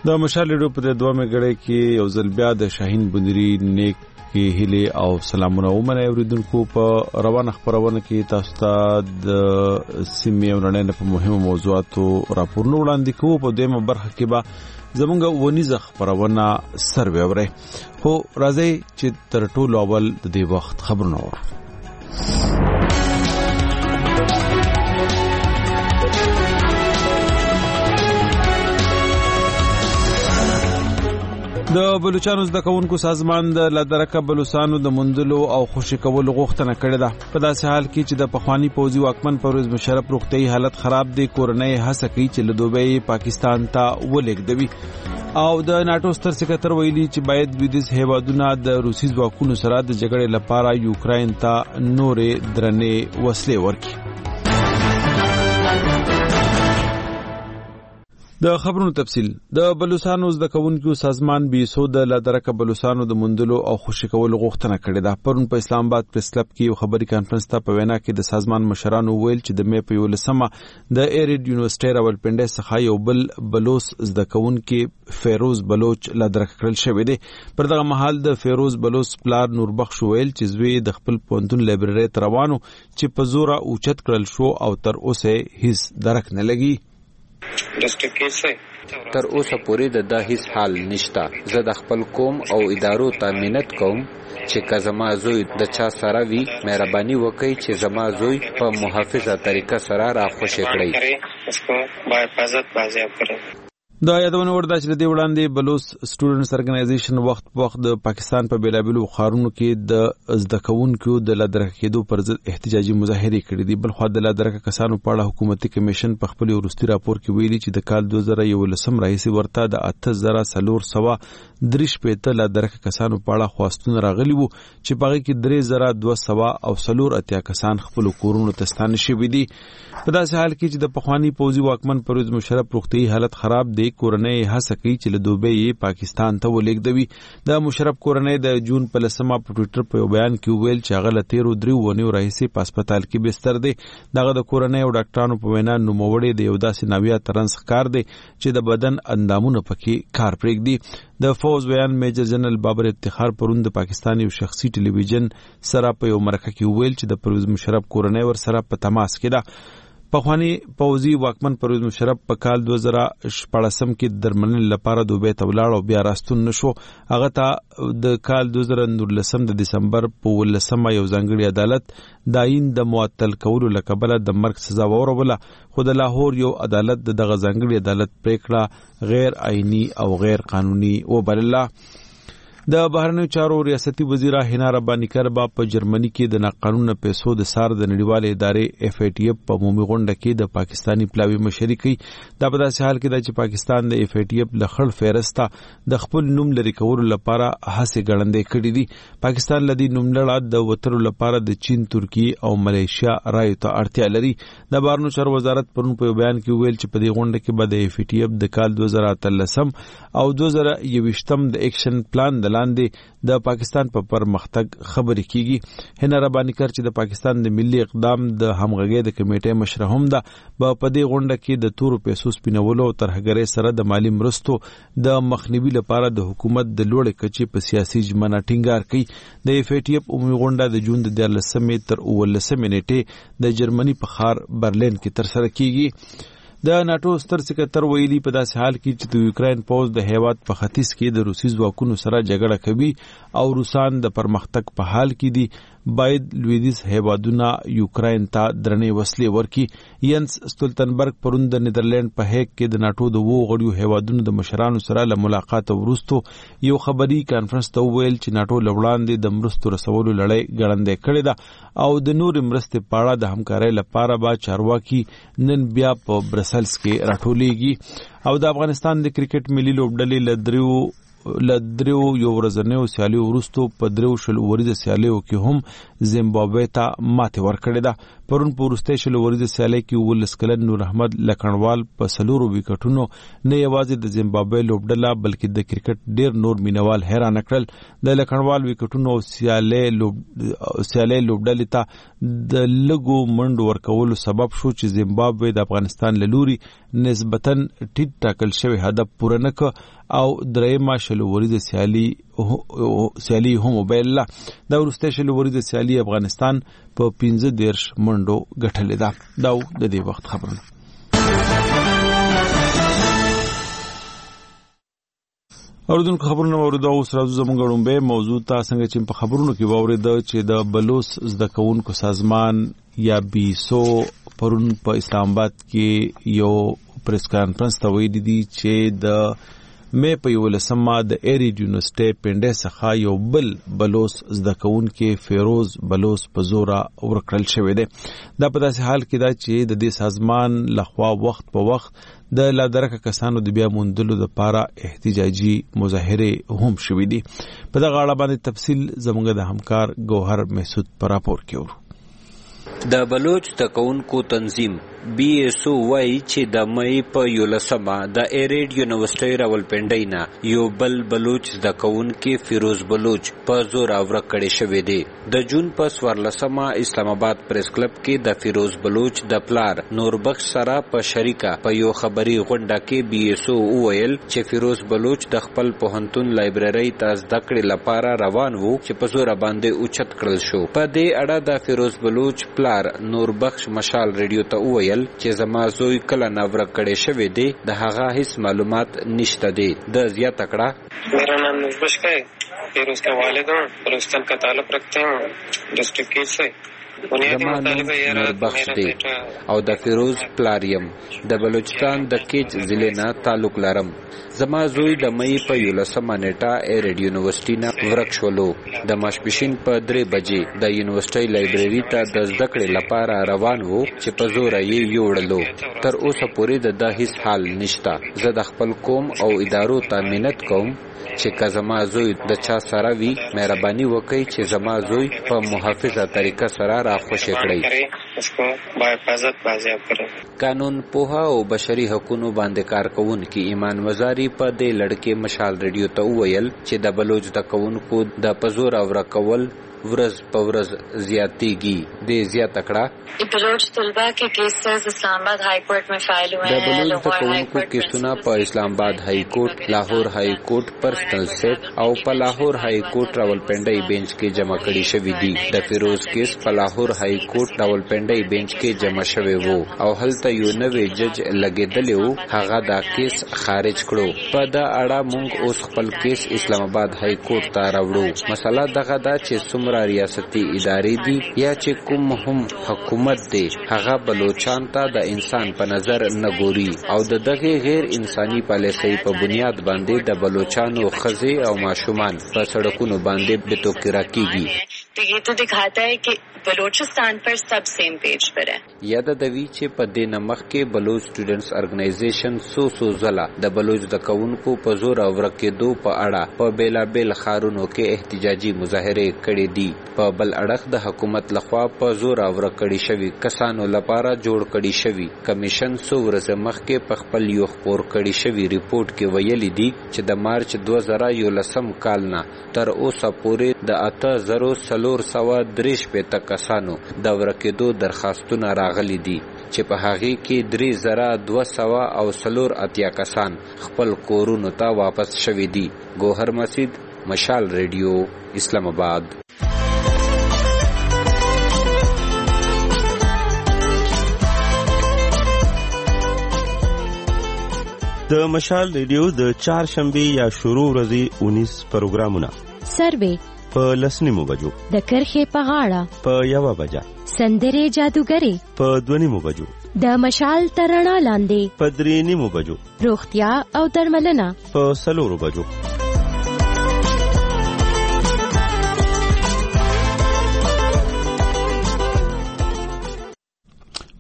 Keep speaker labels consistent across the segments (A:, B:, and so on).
A: د مشال ریډیو په دومره غړي کې یو ځل بیا د شاهین بندري نیک کې هلي او سلامونه ومنه اوریدونکو په روانه خبرونه کې تاسو ته د سیمې ورننه په مهمو موضوعاتو راپورونه وړاندې کوو. په دغه برخه کې به زمونږ ونیزه خبرونه سروي وره خو راځي چې تر ټولو اول د دې وخت خبرونه ورو. د بلوچستان زده کوونکو سازمان د لادرکه بلوچستانو د مندلو او خوشی کولو غوښتنه کړې ده. په داسې حال کې چې د پخوانی پوځي واکمن پرویز مشرف روغتي حالت خراب دی، کورنۍ هڅه کوي چې له دوبۍ پاکستان ته ولېږدوي او د ناتو ستر سکرټر ویلي چې باید ویدیز هیوادونه د روسي ځواکونو سره د جګړې لپاره یوکرين ته نورې درنې وسلې ورکړي. د خبرونو تفصیل. د بلوچستان زده کوونکو سازمان بیسو د لادرکه بلوچستانو د مندلو او خوشی کولو غوښتنه کړې ده. پرون په اسلام آباد پریس کلب کې یو خبري کانفرنس ته په وینا کې د سازمان مشرانو ویل چې د مې په یو لسمه د ایرید یونیورسيټي راولپنډي څخه یو بل بلوچ زده کوونکو فیروز بلوچ لادرکه کړل شوی دی. پر دغه مهال د فیروز بلوچ پلار نوربخش ویل چې زوی د خپل پوهنتون لایبرری ته روانو چې په زوره اوچت کړل شو او تر اوسه هیڅ درک نه لګي.
B: تر اوسه پورې د هیڅ حال نشته. زه د خپل قوم او ادارو ته مننت کوم چې که زما زوی د چا سره وي مهرباني وکړئ چې زما زوی په محافظه طریقه سره راخوشي کړئ.
A: دا یادونه ورده چې د دې وړاندې بلوچ سټوډنټس ارګنایزیشن وخت په وخت د پاکستان په بیلابلو ښارونو کې د زده کوونکو د لادرکه کېدو پر ضد احتجاجي مظاهره کړې دي. بل خو د لادرکه کسانو په اړه حکومتي کمیشن په خپل وروستي راپور کې ویلي چې د کال 2011 راهیسې ورته د 8403 لادرکه کسانو په اړه خواستونه راغلي وو چې په هغه کې 3284 کسان خپل کورونو ته ستانه شوي دي. په داسې حال کې چې د پخوانی پوځي واکمن پرویز مشرف روغتي حالت خراب دی، کورنۍ هڅه کوي چې له دوبۍ پاکستان ته ولېږدوي. د مشرف کورنۍ د جون په لسمه په ټوئیټر په بیان کې ویل چې هغه له 13 ونیو راهیسې په هسپتال کې بستر دی. دغه د کورنۍ او ډاکټرانو په وینا نوموړی د یو داسې ناویه ترنس ښکار دی چې د بدن اندامونه پکې کار پرېږدي. د فوز بیان میجر جنرال بابر افتخار پرون د پاکستان یو شخصي ټلویزیون سره په یو مرکه کې ویل چې د پرویز مشرف کورنۍ ور سره په تماس کې ده. پخوانی پوځي واکمن پرویز مشرف په کال 2014 کې درملنې لپاره دوبۍ ته ولاړ او بیا راستون نشو. هغه ته د کال 2019 د دسمبر په 18 یو ځانګړي عدالت داین د معطل کولو لکبله د مرګ سزا وروله، خو د لاهور یو عدالت دغه ځانګړي عدالت پریکړه غیر آئینی او غیر قانوني وبلله. د بهرنیو چارو ریاستي وزیره هینا ربانی کربا په جرمني کې د ناقانونه پیسو د سار د نړیوال ادارې FATF په عمومي غونډه کې د پاکستانی پلاوی مشري کوي. دا په داسې حال کې ده چې پاکستان د FATF له خړ فهرسته د خپل نوم لري کولو لپاره هڅې ګړندې کړې دي. پاکستان لدی نوم لړ د وترو لپاره د چین، ترکیه او ملیشیا رایو ته اړتیا لري. د بهرنیو چارو وزارت پرون په بیان کې ویل چې په دې غونډه کې به د FATF د کال 2013 او 2021 د ایکشن پلان لاندې د پاکستان په پرمختګ خبرې کیږي. هینا ربانی کر چې د پاکستان د ملي اقدام د همغږي د کمیټې مشر هم ده، په دې غونډه کې د تورو پیسو سپینولو او ترهګرۍ سره د مالی مرستو د مخنیوي لپاره د حکومت د لوړې کچې په سیاسي ژمنه ټینګار کوي. د FATF عمومي غونډه د جون د 14 تر 19 نیټې د جرمني په ښار برلین کې ترسره کیږي. د ناتو ستر سکرټر ویلي په داسې حال کې چې د یوکرين پوځ د هیواد په ختیځ کې د روسي ځواکونو سره جګړه کوي او روسان د پرمختګ په حال کې دي، باید لویدیز هیوادونه یوکرين ته درنې وسلې ورکړي. ینس ستولتنبرګ پرون د نیدرلند په هیګ کې د ناتو د وو غړیو هیوادونو د مشرانو سره له ملاقات وروسته یو خبري کانفرنس ته ویل چې ناتو لوړاندې د مرستو رسولو لړۍ ګړندې کړې ده او د نور مرستې په اړه د همکارۍ لپاره به چارواکي نن بیا په برسلز کې راټولېږي. او د افغانستان د کرکټ ملي لوبډلې له 3 لدریو یو ورځنیو سیالیو وروسته په 3 وریده سیالیو کې هم زیمبابوې ته ماته ورکړې ده. پرون په وروستۍ 2 وریده سیالۍ کې ولس کلن نور احمد لکڼوال په 4 وکټونو نه یوازې د زیمبابوې لوبډله بلکې د کرکټ ډیر نور مینوال حیران کړل. د لکڼوال وکټونو سیالۍ لوبډلې ته د لګو منډ ورکولو سبب شو چې زیمبابوې د افغانستان له لوري نسبتاً ټیټ ټاکل شوی هدف پوره نه کړ او درېیمه 2 وریده سیالي هم وبایله. دا وروستۍ 2 وریده سیالي افغانستان په 15 منډو ګټلې ده. دا د دې وخت خبرونه. اوردونکو خبرونه اوریدو. اوس راځو زموږ لومبه موضوع ته. څنګه چې په خبرونو کې واوریده چې د بلوچ زده کوونکو سازمان یا بیسو پرون په اسلام آباد کې یو پریس کانفرنس ته ویلي دي چې د مې په 11مه د ایریډ یونیورسيټي پنډه څخه یو بل بلوچ زده کوونکو فیروز بلوچ په زوره ورکړل شوی دی. دا په داسې حال کې دا چې د دې سازمان لخوا وخت په وخت د لادرکه کسانو د بیا موندلو لپاره احتجاجي مظاهره هم شوې دي. په دغه اړه باندې تفصیل زموږ د همکار ګوهر محسود پر راپور کې ورو.
B: د بلوچ تکونکو تنظیم بی ایس او وايي چې د مې په 11مه د ایریډ یونیورسيټي راولپنډۍ نه یو بل بلوچ زده کوونکي فیروز بلوچ په زور ورک کړی شوی دی. د جون په 14مه اسلام آباد پریس کلب کې د فیروز بلوچ د پلار نوربخش سره په شریکه په یو خبري غونډه کې بی ایس او ویل چې فیروز بلوچ د خپل پوهنتون لایبرری ته زده کړې لپاره روان وو چې په زور باندې اوچت کړل شو. په دې اړه د فیروز بلوچ پلار نوربخش مشال ریډیو ته ویل چې زما زوی کله ناورک کړي شوی دی د هغه هیڅ معلومات نشته دی. د زیات کړه
C: मेरा नाम नूरबख्श है, फिर उसके वालिद हूँ, बलूचिस्तान का ताल्लुक रखते हूँ डिस्ट्रिक्ट की से.
B: زما نوم نوربخش دی او د فیروز پلاریم د بلوچستان د کیچ ضلع نه تعلق لرم. زما زوی د مې په 11مه نیټه ایریډ یونیورسيټي نه ورک شولو. د ماسپښین په 3 بجې د یونیورسيټي لایبرری ته د زده کړې لپاره روان وو چې په زور یې یوړلو. تر اوسه پورې د هیڅ حال نشته. زه د خپل قوم او ادارو ته مننت کوم چې که زما زوی د چا سره وي مهرباني وکړئ چې زما زوی په محافظه طریقه سره راخوشي کړئ. قانون پوها او بشري حقوقو باندې کارکونکي ایمان وزاري په دې لړکې مشال ریډیو ته ویل چې د بلوچ د کوونکو د پزور او رکول ورځ په ورځ زیاتېږي. د زیات کړه
D: بلوچ طلبا کے کیسز اسلام آباد ہائی کورٹ میں فائل ہوئے ہیں.
B: د بلوچ د کوونکو کیسونه په اسلام آباد هائی کورٹ, لاهور هائی کورٹ, پرسنل سیٹ او په لاهور هائی کورٹ راولپنډۍ بینچ کې جمع کړي شوی دي. د فیروز کیس په لاهور هائی کورٹ راولپنډۍ بینچ کې جمع شوی وو او هلته یو نوې جج لګیدلی وو. هغه دا کیس خارج کړو. په دا اړه مونږ اوس خپل کیس اسلام آباد هائی کورٹ ته راوړو. مسله دغه دا چې څومره ریاستي ادارې دي یا چې کوم هم حکومت دی هغه بلوچستان ته د انسان په نظر نه ګوري او د دغه غیر انساني پالیسۍ په بنیاد باندې د بلوچستانو ښځې او ماشومان په سړکونو باندې بتوکرا کیږي.
D: تو یہ تو دکھاتا ہے کہ بلوچستان پر سب سیم پیج پر ہے.
B: یاد دوی چې په دې نمخ کې بلوچ سټوډنټس ارګنایزیشن سو زلا د بلوچ د کوونکو په زور او ورکېدو په اړه په بیلا بیل خارونو کې احتجاجي مظاهره کړې دي. په بل اړخ د حکومت لخوا په زور او ورکړې شوی کسانو لپاره جوړ کړي شوی کمیشن سو ورځې مخکې په خپل یو خبر کړي شوی ریپورت کې ویلي دي چې د مارچ 2011 کال نه تر اوسه پورې د 8403 کسانو د ورکېدو درخواستونه راغلي دي چې په هغه کې 3280 کسان خپل کورونو ته واپس شوي دي. ګوهر مسید, مشال ریډیو, اسلام آباد.
E: د مشال ریډیو د چهارشنبه یا شروع ورځې 19 پروګرامونه
F: سروې
E: په لسنیمو بجو,
F: د کرخې په غاړه
E: په 1 بجه,
F: سندرې جادوګرې
E: په 2 بجو,
F: د مشال ترڼا لاندې
E: په 3 بجو,
F: روغتیا او درملنه
E: په 4 بجو.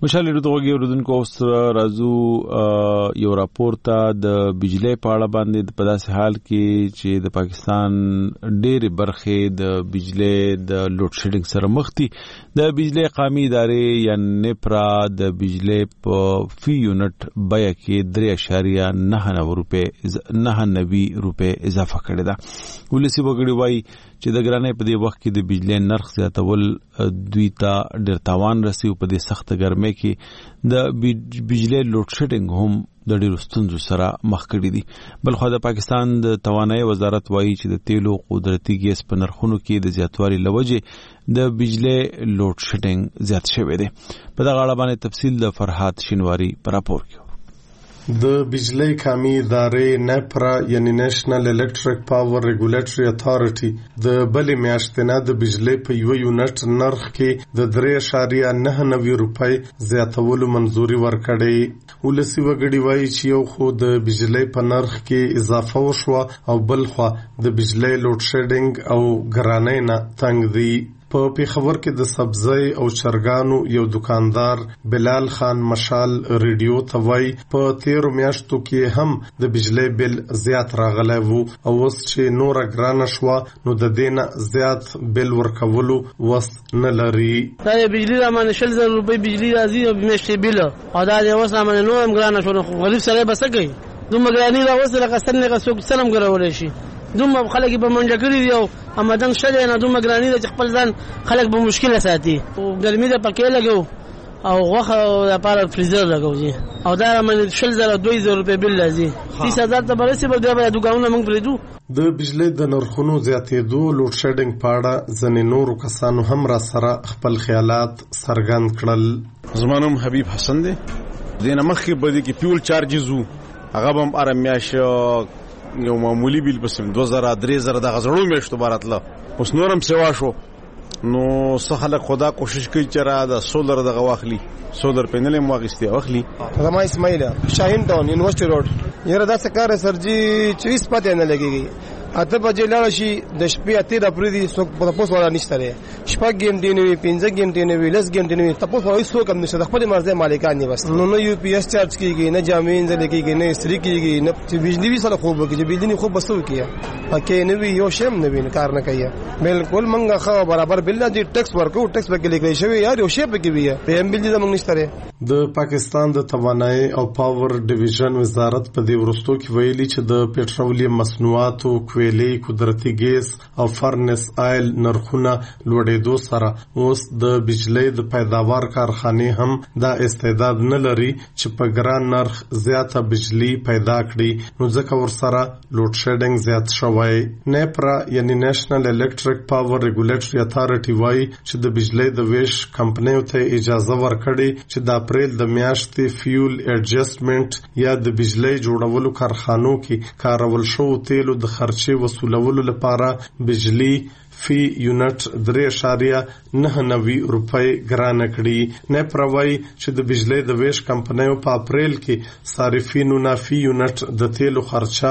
A: مشال ردوږي ردونکو اوس راځو یو راپور ته د بجلی په اړه باندې په داسې حال کې چې د پاکستان ډېرې برخې د بجلی د لوډ شیډینګ سره مخ دي. د بجلی قومي ادارې یا نیپرا د بجلی په فی یونټ بیه کې 3.99 روپے اضافه کړې ده. ولسی وګړي وایي چې د ګرانۍ په دې وخت کې د بجلی نرخ زیاتول دوی ته ډېر تاوان رسي او په دې سخت ګرمۍ کې د بجلی لوډ شیډینګ هم د ډېرو ستونزو سره مخ کړي دي. بلخو د پاکستان د توانایي وزارت وایي چې د تیلو قدرتي ګیس په نرخونو کې د زیاتوالي له وجې د بجلی لوډ شیډینګ زیات شوی دی. په دغه اړه باندې تفصیل د فرحات شینواری په راپور کې.
G: د بجلی قومي ادارې نیپرا یعنی نېشنل الیکټریک پاور ریګولیټري اتھارټي د بلې میاشتې نه د بجلی په یو یونټ نرخ کې د 3.99 روپۍ زیاتولو منظوري ورکړې. ولسی وګړي وایي چې یو خو د بجلی په نرخ کې اضافه وشوه او بل خو د بجلی لوډ شیډینګ او ګرانۍ نه تنګ دي. په پیښور کې د سبزی او چرګانو یو دکاندار بلال خان مشال ریډیو ته وایي په 13 میاشتو کې هم د بجلی بل زیات راغلی وو او اوس چې نوره ګرانه شوه نو د دې نه زیات بل ورکولو وس نه لري.
H: دا بجلی رامانه 100,000 روپۍ بجلی راځي او میاشتې بل او دا د اوس رامانه نو هم ګرانه شو. غریب سره به څه کوي؟ دومره ګراني راوځي لکه څنګه څوک سلام ګرولای شي. دومره خلک په منډه کړی دی او امدن شله نه دومره ګراني د خپل ځان خلک په مشکله ساتي او ګرمي د پکې لګو او غوخه لپاره فریزر لګوي او دا من 2,000 روپۍ بل لازم 30,000 ته برسي په دغه دکانونو موږ پریدو.
G: د بجلی د نرخونو زیاتېدو لوډ شیډینګ په اړه ځینې نورو کسانو هم را سره خپل خیالات څرګند کړل.
I: زما نوم حبیب حسن دی. دینه مخکې په دې کې فیول چارجز وو هغه هم ارمیاش یو معمولی بیل پسیم 2,000-3,000 د غزړو میشتو باراتله اوس نورم سیوا شو. نو څه خلک خدا کوشش کوي چې را د سولر دغه واخلي سولر پینل هم واغستي واخلي.
J: رما اسماعیل شاهین ټاون یونیورسيټي روډ یره دا څه کار سرجی 24 پته نه لګيږي. اته بجې لاړ شي د شپې اته د پردي څوک په تاسو ولا نشته لري. شپږ غنټې نه وي 5 غنټې نه وي 10 غنټې نه وي تاسو هیڅ څوک هم نشته. خپل مرزه مالکان نه بس نو یو پی ایس چارج کیږي نه جامین ځل کیږي نه سری کیږي نه بجلی وی سره خوب کیږي بجلی نه خوب بسو کیه پکې نه وي یو شم نه وي کار نه کوي. بالکل منګه خو برابر بل دی ټیکس ورکو ټیکس به لیکل شوی یار یو شی پکې وي په ام بجلی زمونږ نشته.
G: د پاکستان د توانایي او پاور ډیویژن وزارت په دې ورستو کې ویلي چې د پېټرولیم مصنوعاتو کویلې قدرتي ګیس او فرنس آیل نرخونه لوړېدو سره اوس د بجلی د پیداوار کارخانې هم دا استعداد نه لري چې په ګران نرخ زیاته بجلی پیدا کړي نو ځکه ورسره لوډ شیډینګ زیات شوی. نیپرا یعنی نېشنل الیکټریک پاور ریګولیټري اتھارټي وایي چې د بجلی د ویش کمپنیو ته اجازه ورکړي چې د اپریل د میاشتې فیول ایڈجسټمنټ یا د بجلی جوړولو کارخانو کې کارول شو تیلو د خرچې وصولولو لپاره بجلی فی یونټ 3.99 روپۍ ګرانه کړي. نیپرا وایي چې د بجلی د ویش کمپنیو په اپریل کې صارفینو نه فی یونټ د تیلو خرچه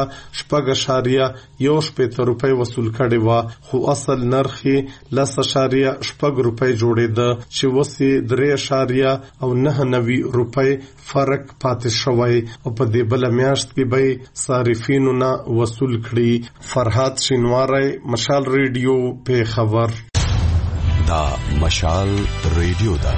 G: 6.1 روپۍ وصول کړي و خو اصل نرخ 10.8 روپۍ جوړېده چې وسې 3.99 روپۍ فرق پاتې شوی او په دې بل میاشت کې به صارفینو نه وصول کړي. فرحات شینواری مشال ریډیو په خبر.
K: دا مشال ریډیو دا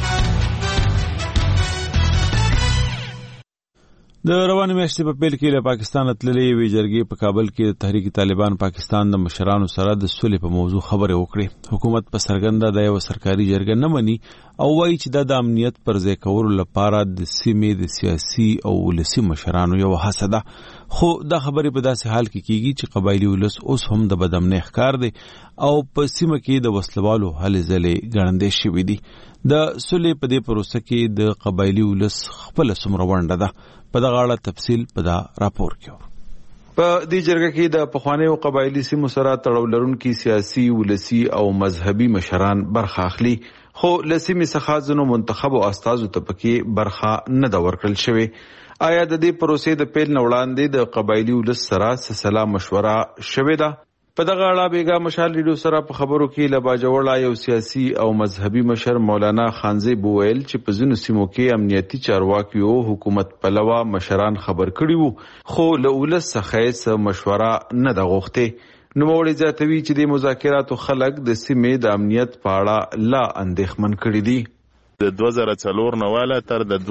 A: د روانې میاشتې په پیل کې له پاکستان تللې وی جرګې په کابل کې تحریک طالبان پاکستان د مشرانو سره د صلح په موضوع خبرې وکړې. حکومت په سرګنده د یو سرکاري جرګه نه مني او وایي چې د امنیت پر ځای کولو لپاره د سیمې د سیاسي او ولسي مشرانو یو هڅه ده. خو دا خبرې په داسې حال کې کیږي چې قبایلی ولس اوس هم د بدامنۍ ښکار دی او په سیمه کې د وسلوالو هلې ځلې ګړندې شوي دي. د صلح په دې پروسه کې د قبایلی ولس خپل څومره ونډه ده په دغه اړه تفصیل په دا راپور کې. په دې جرګه کې د پخوانیو قبایلی سیمو سره تړاو لرونکي سیاسي ولسي او مذهبي مشران برخه اخلي خو لسیمې څخه ځینو منتخبو استازو ته پکې برخه نه ده ورکړل شوې. آیا د دې پروسې د پیل نه وړاندې د قبایلی ولس سره سلا مشوره شوې ده؟ په دغه اړه بیګا مشال ریډیو سره په خبرو کې له باجوړه یو سیاسي او مذهبي مشر مولانا خانزی بوویل چې په ځینو سیمو کې امنیتي چارواکي او حکومت پلوه مشران خبر کړي وو خو له ولس څخه هیڅ مشوره نه ده غوښتې. نوموړي زیاتوي چې د مذاکراتو خلک د سیمې د امنیت په اړه لا اندېښمن کړي دي.
L: د 2004 نه والا تر د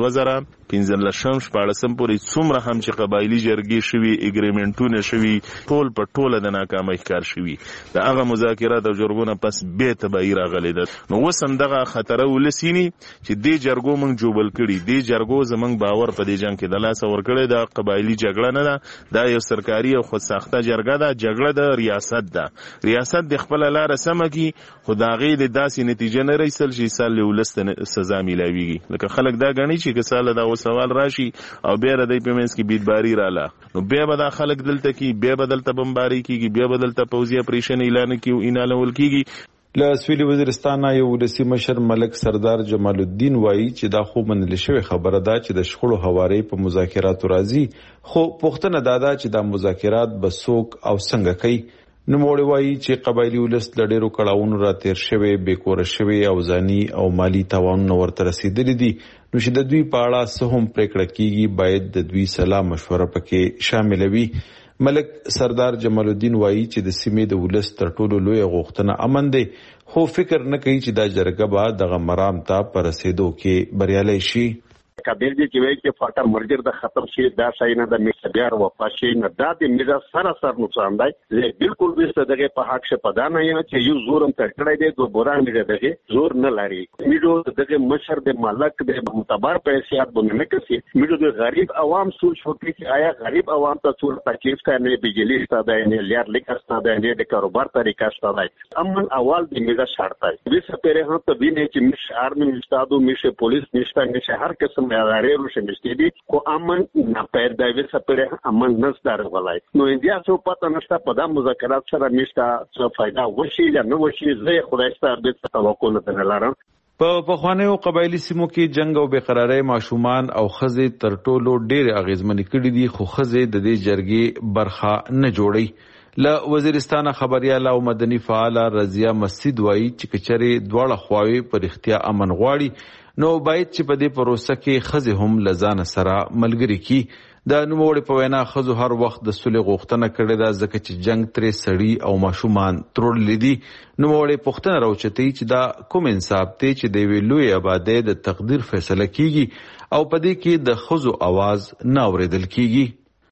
L: 2015 14 پورې څومره هم چې قبایلی جرګې شوي اګریمنټونه شوي ټول د ناکامۍ ښکار شوي د هغه مذاکرات او جرګونه پس به تبعی راغلي ده. نو اوس هم دغه خطر ولسینی چې دې جرګو موږ جوبل کړي دې جرګو زمنګ باور په دې جنگ کې د لاس ور کړی د قبایلی جګړه نه ده دا یو سرکاري او خود ساخته جرګه ده جګړه د ریاست ده ریاست د خپل لار سم کی خداغي د داسې نتیجه نه رسل شي سال ولست سزا ملاويږي لکه خلک دا غني چې کساله دا سوال راشي او بیا ردی پیمنس کی بیدباری رااله نو بیا به دا خلک دلته کی بیا بدلته بمباری کیږي بیا بدلته پوزي اپریشن اعلان کیو انالول کیږي.
A: له سویلي وزیرستان یو ولسی مشر ملک سردار جمال الدین وایي چې دا خو منل شوی خبره ده چې د شخړو حواري په مذاکراتو راځي خو پوښتنه دا ده چې دا مذاکرات به څوک او څنګه کوي. نوموړي وایي چې قبایلی ولس د ډېرو کړاوونو را تیر شوی بیکوره شوی او ځاني او مالی تاوانونه ورته رسیدلي دي نو چې د دوی په اړه څه هم پریکړه کیږي باید د دوی سلا مشوره پکې شامل وي. ملک سردار جمال الدین وایي چې د سیمې د ولس تر ټولو لوی غوښتنه امن دی خو فکر نه کوي چې دا جرګه به دغه مرام ته پر رسیدو کې بریالي شي.
M: کبیر جی چې وایي چې فاټر مرجر د ختم شي دا شای نه د میشبيار وفا شي نه دا د میرا سره نقصان دی زه بالکل به دغه په حق شه پدا نه یم چې یو زورم تکړه دی دو بوران دی دغه زور نه لري میډو دغه مشر د مالک د معتبر پیسې بونه نه کوي میډو د غریب عوام سوچ وکړي چې آیا غریب عوام ته څور تکلیف ته نه بجلی ستاده نه لیر لیکستا ده نه د کاروبار طریقه ستاده امن اول د میرا شرط دی وسه پیره هم ته ویني چې مش آرمی استادو مش پولیس نشته نشه هر قسم ادارې روشنستي دي کو امن نه پیدا وي سپره امن نشته ولای نو انډیا څو پته نشته په دا مذاکرات سره نشته څه فائدہ وشي یا نه وشي زه خدای ستاسو د توقع نه لرم.
A: په پخوانیو قبایلی سیمو کې جنگ او بقرارۍ ماشومان او خزې تر ټولو ډېر اغیزمن کړي دي خو خزې د دې جرګې برخه نه جوړي. له وزیرستان خبريال او مدني فعال رضیا مسجد وایي چې کچري دواړه خواوې پر اختیار امن غواړي نو باید چې په دې پروسه کې خزې هم لزان سره ملګری کی. د نوموړي په وینا خزو هر وخت د صلح غوښتنه کړې ده ځکه چې جنگ ترې سړی او ماشومان ترړلې دي. نوموړي پوښتنه راوچتي چې دا کوم انصاف دی چې د وی لوی آبادی د تقدیر فیصله کیږي او په دې کې د خزو आवाज نه اوریدل کیږي.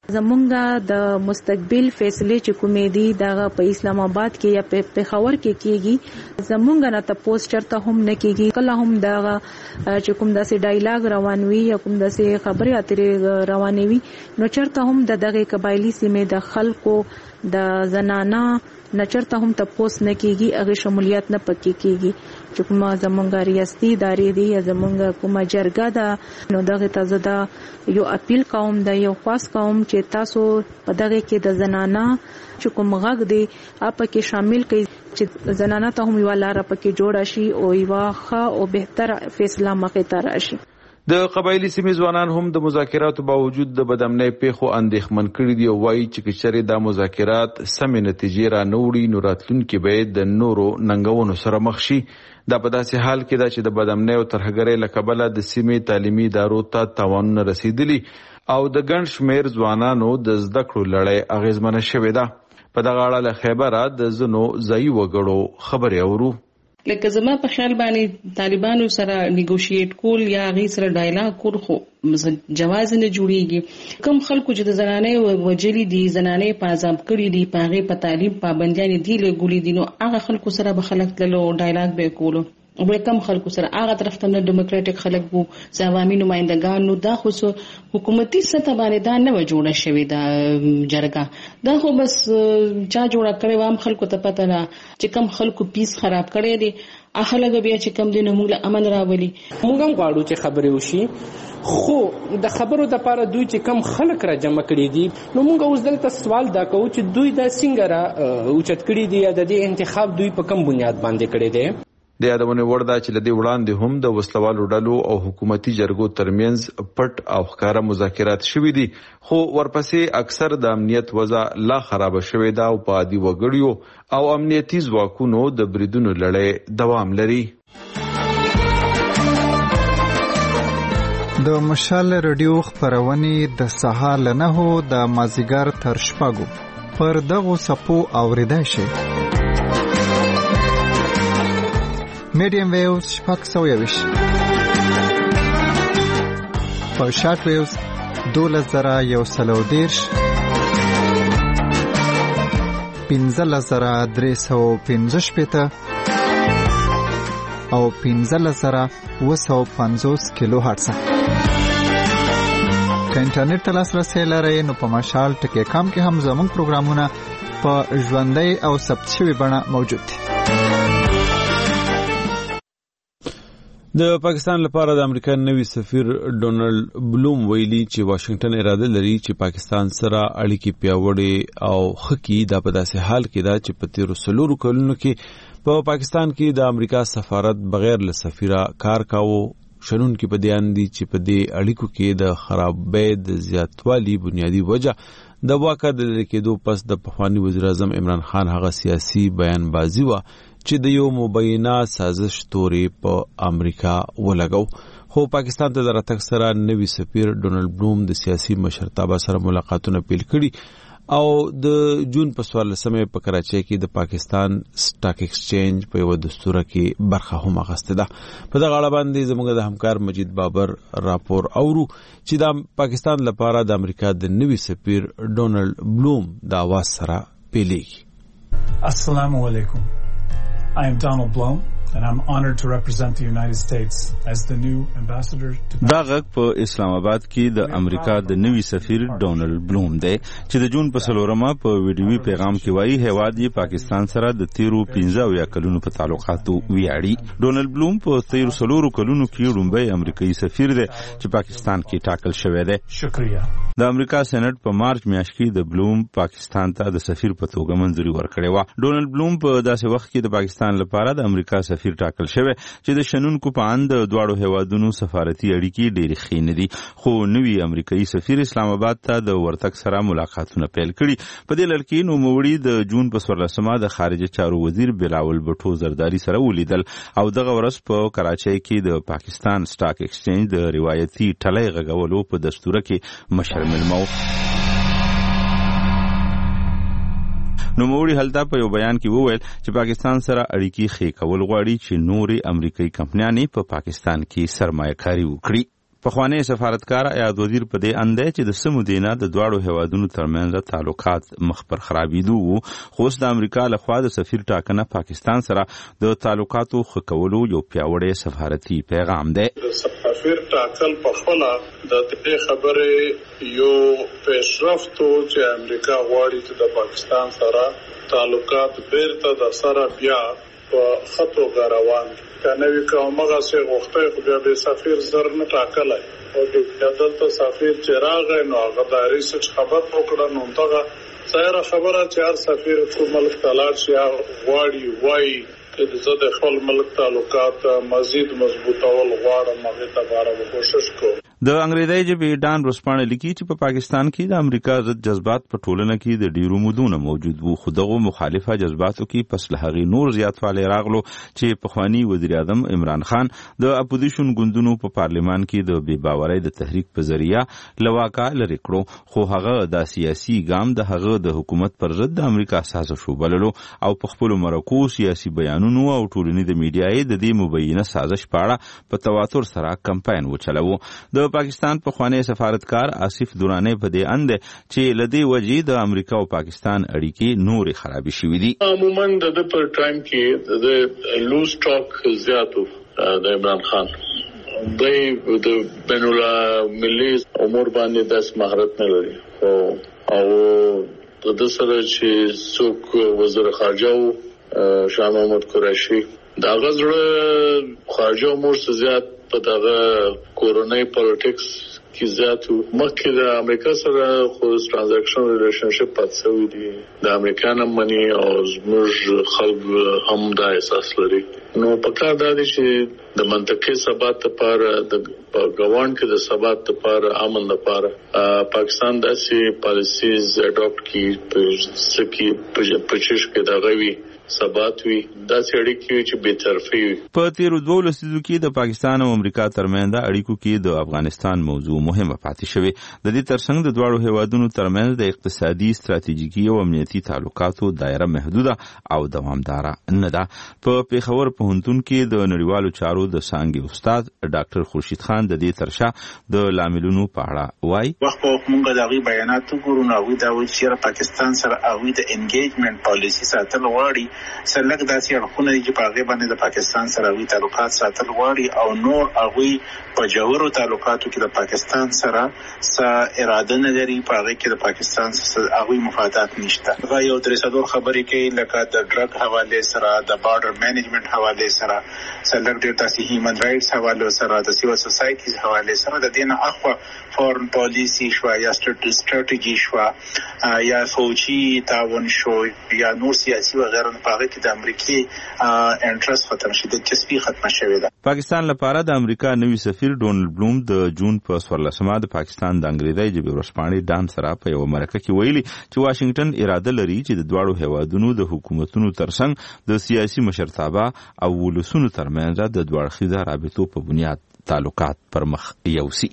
N: زمونږ د مستقبل فیصله چې کومې دي دغه په اسلام آباد کې یا په پېښور کې کیږي زمونږ نه ته پوسټر ته هم نه کیږي کله هم دغه چې کوم داسې ډایلاګ روانوي یا کوم داسې خبرې اترې روانوي نو چرته هم دغه قبایلی سیمې د خلکو د زنانا نچرته هم ته پوس نه کیږي هغه شمولیت نه پکې کیږي چې کومه زمونږ ریاستي ادارې دي یا زمونږ کومه جرګه ده نو دغه تازه دا یو اپیل کوم د یو خاص کوم چې تاسو په دغه کې د زنانا چې کوم غږ دی اپ کې شامل کړئ چې زنانا ته هم یو لار پکې جوړ شي او یو ښه او بهتر فیصله مخې ته راشي.
A: د قبایلی سیمې ځوانان هم د مذاکراتو باوجود د بدامنۍ پیښو اندېښمن کړي دي او وایي چې کچري دا مذاکرات سمې نتیجې را نه وړي نو راتلونکي به د نورو ننګونو سره مخ شي. دا په داسې حال کې ده چې د بدامنۍ او ترهګرۍ له کبله د سیمې تعلیمي ادارو ته تاوانونه رسیدلي او د ګڼ شمېر ځوانانو د زده کړو لړۍ اغېزمنه شوې ده. په دغه اړه له خیبره د ځینو ځایي وګړو خبرې اورو.
O: لکه زما په خیال باندې طالبانو سره نیګوشیټ کول یا غي سره ډایلاګ کول خو جواز نه جوړیږي. کم خلکو چې د زنانې وجلي دي زنانې په عذاب کړي دي پاغه په تعلیم پابندیان دي له ګولې دي نو هغه خلکو سره به خلک تللو ډایلاګ به کولو او کم خلکو سره هغه طرف ته ډیموکراټک خلک وو عوامي نمائندګان نو دا خو حکومتي سطح باندې دا نه جوړه شوې دا جرګه دا خو بس چا جوړه کړې وام خلکو ته پته نه چې کم خلکو پیس خراب کړي دي اخلګ بیا چې کم دینه موږ امن راولي.
P: موږ هم غواړو چې خبرې وشي خو د خبرو د لپاره دوی چې کم خلک را جمع کړي دي نو موږ اوس دلته سوال دا کوو چې دوی دا څنګه را اوچت کړي دي یا د دې انتخاب دوی په کم بنیاد باندې کړي دي.
A: د یادونه ورده چې لدی وړاندې هم د وسلوالو ډلو او حکومتي جرګو ترمنځ پټ او ښکارا مذاکرات شوي دي، خو ورپسې اکثر د امنیت وضع لا خراب شوې ده او په عادي وګړیو او امنیتي ځواکونو د بریدونو لړۍ دوام لري.
Q: د مشال رادیو خبرونه د سهار له 9 د مازیګر تر 6 پر دغو سپو اوریدای شي. میډیم ویوز 620 په شارټ ویوز 12130 15315 او 15250 کیلو هرتز. که انټرنیټ ته لاسرسی لرئ نو په مشال ټکی کام کې هم زموږ پروګرامونه په ژوندۍ او ثبت شوي بڼه موجود دي.
A: د پاکستان لپاره د امریکا نوي سفیر ډونالد بلوم ویلي چې واشنگټن اراده لري چې پاکستان سره اړیکې پیاوړې او خکې دا په داسې حال کې دا چې په تیرو 4 کلونو کې په پاکستان کې د امریکا سفارت بغیر له سفیره کار کاوه. شنون کې په دیان دي چې په دې اړیکو کې د خرابې د زیاتوالي بنیادی وجه د واقع د کېدو پس د پخوانی وزیر اعظم عمران خان هغه سیاسي بیان بازی و چې د یو مبینه سازش تورې په امریکا ولګو. خو پاکستان ته د راتګ سره نوي سفیر ډونالد بلوم د سیاسي مشرتابه سره ملاقاتونه پیل کړي او د جون په 14مه په کراچۍ کې د پاکستان سٹاک ایکسچینج په یو دستوره کې برخه هم اخیسته ده. په دغه اړه باندې زموږ د همکار مجید بابر راپور اورو چې د پاکستان لپاره د امریکا د نوي سفیر ډونالد بلوم د اواز سره پیلېږي.
R: السلام علیکم. I am Donald Blum and I'm honored to represent the United States as the new ambassador to
S: دا غږ په اسلام آباد کې د امریکا د نوي سفیر ډونالد بلوم دی چې د جون په 4مه په ویډیوي پیغام کې وایي هیواد یې پاکستان سره د تیرو 15 کلونو په تعلقاتو ویاړي. ډونالد بلوم په تیرو 4 کلونو کې لومړی امریکایي سفیر دی چې پاکستان کې ټاکل شوی دی.
R: شکریہ.
S: د امریکا سېنات په مارچ میاشت کې د بلوم پاکستان ته د سفیر په توګه منځوري ورکړې و. ډونالد بلوم په داسې وخت کې د پاکستان لپاره د امریکا سفیر ټاکل شوی چې د شنونکو په اند د دواړو هیوادونو سفارتي اړیکې ډېرې ښې نه دي. خو نوي امریکایي سفیر اسلام آباد ته د ورتګ سره ملاقاتونه پیل کړي. په دې لړ کې نوموړي د جون په 14مه د خارجه چارو وزیر بلاول بټو زرداری سره ولیدل او دغه ورځ په کراچۍ کې د پاکستان سٹاک ایکسچینج د روایتي ټلۍ غږولو په دستوره کې مشر ملمو. نوموړي هلته په یو بیان کې وویل چې پاکستان سره اړیکې ښې کول غواړي چې نورې امریکایي کمپنیانې په پاکستان کې سرمایه‌کاري وکړي. پخوانی سفارتکار ایاد وزیر په دې اند چې د سمو دینه د دواړو هیوادونو ترمنځ تعلقات مخ پر خرابېدو وو، خو د امریکا لخوا د سفیر ټاکنه پاکستان سره د تعلقاتو ښه کولو یو پیاوړی سفارتي پیغام دی.
T: سفیر ټاکل په خپل د دې خبرې یو پیشرفت چې امریکا غواړي چې د پاکستان سره تعلقات بیرته د سره بیا په خطو روان کنوي کومه سه غوښته خو بیا به سفیر زر نه ټاکلای او د دلته سفیر چې راغی نو هغه د ریسرچ خبر وکړه نو دغه ظاهره خبره چې هر سفیر کوم ملک تلاش یا غواړي وای چې د خپل ملک تعلقات مزید مضبوطول غواړم هغه ته باره کوشش کوم.
S: د انګریزي ژبې ډان روسپانه لیکي چې په پاکستان کې د امریکا ضد جذبات په ټولنه کې د ډیرو مودونو موجود وو، خو دغه مخالفه جذباتو کې پس له هغې نور زیاتوالی راغلو چې پخوانی وزیر اعظم عمران خان د اپوزیشن ګوندونو په پارلیمان کې د بې باورۍ د تحریک په ذریعہ لواکا لرې کړو، خو هغه د سیاسي ګام د هغه د حکومت پر ضد د امریکا سازش وبللو او په خپل مرکو سیاسي بیانونو او ټولنیز میډیا د دې مبینه سازش په اړه په تواتر سره کمپاین وچلوو. د پاکستان پخوانی سفارتکار آصف دورانی په دې اند چې لدی وجې د امریکا او پاکستان اړیکې نورې خرابې شوې دي.
T: عموما د پر ټایم کې د لوز ټاک زیاتو د عمران خان د بین المللي امور باندې داس مهارت نه لري او د سره چې څوک وزیر خارجه شاه محمود قریشي دا غزړه خارجه امور زیات په دغه کورونای پالیټکس کې زیاتو. مخکې د امریکا سره خو ترانزیکشن ریلیشنشپ پاتې دي، د امریکا نه مني او زموږ خلک هم دا احساس لري. نو پکار دا دي چې د منطقي ثبات لپاره د ګوان کې د ثبات لپاره امن لپاره پاکستان داسې پالیسیز اډاپټ کړي پچش کې دا غوي ثبات وي، داسې اړیکې چې بې طرفي وي.
S: په تیرو 2 لسیزو کې د پاکستان او امریکا ترمنځ اړیکو کې د افغانستان موضوع مهمه پاتې شوې. د دې ترڅنګ د دواړو هیوادونو ترمنځ د اقتصادي، ستراتیژیکي او امنیتي تعلقاتو دایره محدوده او دوامداره نه ده. په پیښور پوهنتون کې د نړیوالو چارو د څانګې استاد ډاکټر خورشید خان د دې ترشا د لاملونو په اړه وایي.
U: وخت په موږ د غي بیانات وګورو نو دا وایي چې پاکستان سره هغه د انګیجمنت پالیسی ساتل غواړي، سلګ داسې اړخونه چې په هغه باندې د پاکستان سره وی تعلقات ساتل غواړي او نور هغه په جوړو تعلقاتو کې د پاکستان سره اراده نه لري، په هغه کې د پاکستان سره هغه مفاهمات نشته. دا یو درې څلور خبرې کې لکه د ډرګ حواله سره، د بارډر مینجمنت حواله سره، سلګ ډیر تاسې هیومن رائټس حواله سره، د سیویل سوسایټیز حواله سره د دینه اخوا فورن پالیسی شو یا ستراتیژي شو یا فوجي تعاون شو یا نور سیاسي وغیرہ په هغه کې د امریکای انټرست ختم شي، د چسپی ختم شوی ده.
S: پاکستان لپاره د امریکا نوی سفیر ډونلډ بلوم د جون په 14مه د پاکستان د انګریزي ژبې ورسپانې ډان سره په یو مرکه کې ویلي چې واشنگټن اراده لري چې د دواړو هیوادونو د حکومتونو ترڅنګ د سیاسي مشرتابه او ولسونو ترمنځ د دوه اړخیزه رابطو په بنیاد تعلقات پر مخ یوسي.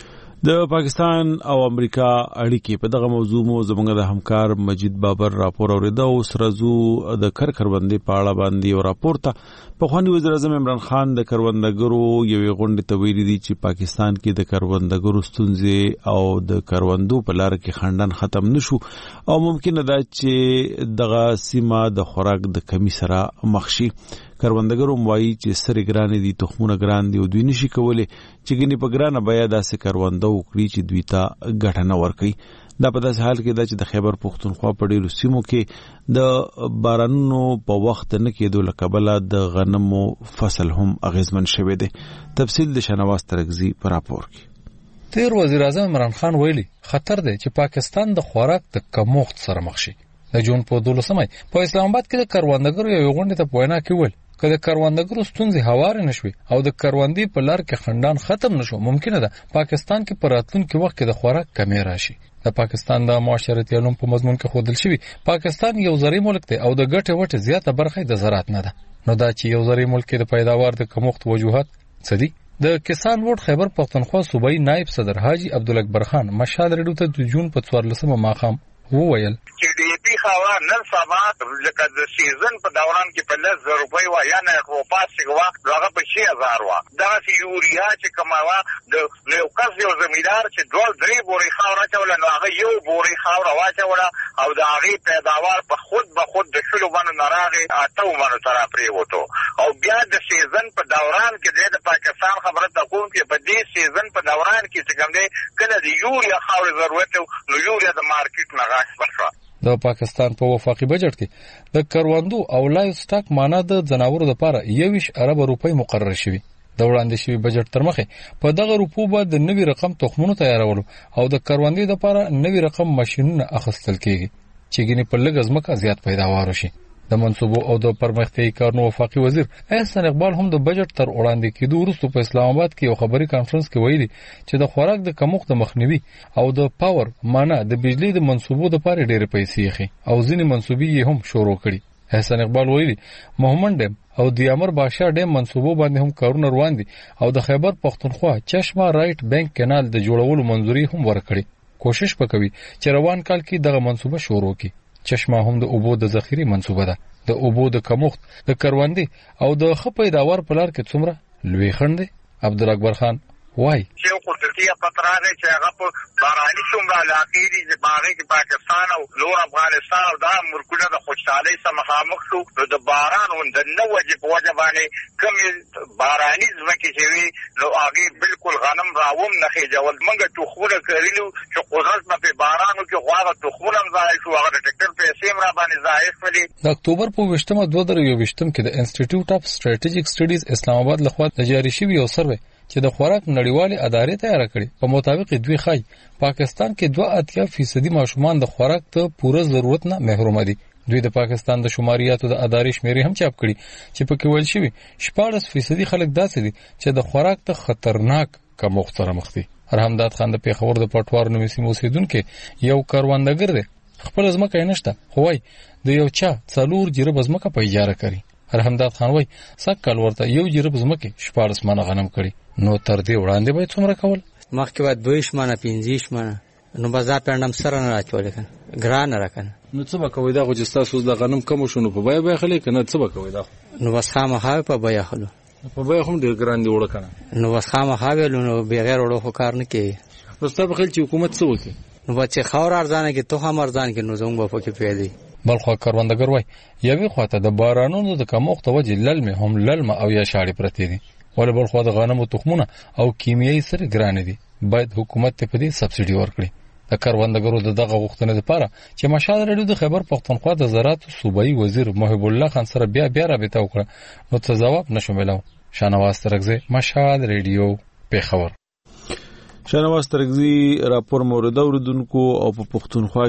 A: د پاکستان او امریکا اړیکې په دغه موضوع مو زموږ د همکار مجید بابر راپور اوریده او سرزو د کروندې په اړه باندې او راپور ته پخوانی وزیر اعظم عمران خان د کروندګرو یوې غونډې ته ویلي دي چې پاکستان کې د کروندګرو ستونزې او د کروندو په لار کې خندان ختم نشو او ممکن ده چې دغه سیمه د خوراک د کمی سره مخ شي. کروندګرو وایي چې سره ګران دي، تخمونه ګران دي او دوی نشي کولای چې ګنې په ګرانه بیا داسې کرونده وکړي چې دوی ته ګټه نه ورکړي. دا په داسې حال کې ده چې د خیبر پختونخوا په ډیرو سیمو کې د بارانونو په وخت نه کېدو له کبله د غنمو فصل هم اغیزمن شوی دی. تفصیل د شنواز ترکزی پر راپور کې.
V: تیر وزیر اعظم عمران خان ویلي خطر دی چې پاکستان د خوراک د کمښت سره مخ شي. د جون په 12مه په اسلام آباد کې د کروندګرو یو غونډه ته وینا کوي که د کروندګرو ستونزې هوار نشوي او د کروندې په لار کې خندان ختم نشو، ممکنه ده پاکستان کې په راتلونکي وخت کې د خوراک کمی راشي. د پاکستان د معاشرتي علوم په مضمون کې ښودل شوی پاکستان یو زرعي ملک دی او د ګټې وټې زیاته برخه د زراعت نه ده. نو دا چې یو زرعي ملک د پیداوار د کمښت وجوهات څه دي؟ د کسان ووټ خیبر پختونخوا صوبایي نائب صدر حاجی عبدالاکبر خان مشال ریډیو ته د جون په 14مه ماښام وویل
W: چې ډي پی خوا نن سبا لکه د سیزن په دوران کې په 10,000 روپۍ و یا نه روپاس وا هغه په 6,000 وا دا یوریا چې کماوه د یو کس یو زمیدار چې 2-3 بوري خاور چول نو هغه یو بوري خاور واچول او د هغه پیداوار په خود د شلو باندې ناراغه اته باندې تر پریوتو او بیا د سیزن په دوران کې د پاکستان خبره د کوم کې په دې سیزن په دوران کې څنګه دی کله د یوریا خاور ضرورت نو یوریا د مارکیټ نه غاښ
V: د پاکستان په وفاقي بجټ کې د کروندو او لایو سټاک معنا د جناورو لپاره 21 ارب روپۍ مقرر شوی. د وړاندې شوی بجټ تر مخه په دغه روپو به د نوي رقم تخمونو تیارولو او د کروندې لپاره نوي رقم ماشينونه اخیستل کیږي چې ګینه په لږ ځمکه زیات پیداوار شي. د منصوبو او د پرمختیايي کارونو وفاقي وزیر احسان اقبال هم د بجټ تر وړاندې کېدو وروسته په اسلام آباد کې یو خبري کانفرنس کې ویلي چې د خوراک د کمښت د مخنیوي او د پاور معنا د بجلی د منصوبو د لپاره ډېر پیسې خي او ځینې منصوبې هم شروع کړي. احسان اقبال ویلي مومن ډیم او د امر بادشاه ډیم منصوبو باندې هم کارونه روان دي او د خیبر پختونخوا چشمه رائټ بانک کانال د جوړولو منځوري هم ورکړي. کوشش وکوي چې روان کال کې دغه منصوبه شروع کړي. چشمه هم د اوبو د ذخیره منصوبه ده. د اوبو د کمښت د کروندې او د خپې داور په لار کې څومره لوی خند دی. عبدالاکبر خان وای
W: چې قدرتي پترانه چې هغه په باراني څومره علاقې دي چې باغې کې پاکستان او نور افغانستان او دا ملکونه د خوشحالۍ سره مخامخ شو د باران د نو وجه په وجه باندې کوم باراني ځمکې چې وي نو هغه بالکل غنم راوم نه خېجول منګه تخمونه کړیلو چې قدرت په بارانو کې غواړه تخمونه ځای شو هغه ټکټر پیسې را باندې ځای شولې.
V: د اکتوبر په 2021 کې د انسټیټیوټ اف سټریټیجیک سټډیز اسلام آباد لخوا جاری شوی یو سروې چې د خوراک نړیوالې ادارې تیار کړي په مطابق دوی خای پاکستان کې 2.8% ماشومان د خوراک ته پوره ضرورت نه محروم دي. دوی د پاکستان د شماریاتو د ادارې شمیرې هم چاپ کړي چې پکې ویل شوی 14% خلک داسې دي چې د خوراک ته خطرناک کمښت سره مخ دي. رحمداد خان د پیښور د پټوار نومي سیمې اوسیدونکو یو کاروندګر دی. خپل ځمکه یې نشته خو وای د یو چا 4 جریب ځمکه په اجاره کوي. رحمداد خان وای سکل ورته یو جریب ځمکه 14 منه غنم کړي نو تر دې وړاندې به څومره کول
B: مخکې وای 2 منه 15 منه نو بازار پندم سره نه راچول کنه ګران راکنه
V: نو څه وکوي دا چې تاسو د غنم کم شونه په بای بای خلې کنه څه وکوي دا
B: نو بس خامخا په بای خلو
V: په بای هم ډیر ګران دی وړه کنه
B: نو بس خامخا نو بغیر وړو خو کار نه کوي.
V: پسته په خل چې حکومت څه وکړي
B: نو بچي خاور ارزانه کې تو هم ارزان کې نو زموږ په کې پیلي
V: بلخو کاروندګر وای یوې خواته د بارانونو د کمښت وجې للمه هم للمه او یا شاړې پرتی دي ولې بلخو د غنمو تخمونه او کیمیاوي سره ګران دي. باید حکومت ته په دې سبسيډي ورکړي. د کاروندګرو دغه غوښتنې لپاره چې مشال رادیو د خیبر پختونخوا د زراعت صوبایي وزیر محب الله خان سره بیا رابطه وکړه نو څه جواب نشو ملو. شانواز ترغزی مشال رادیو پیښور.
A: شانواز ترغزی راپور مورد اوردونکو او په پختونخوا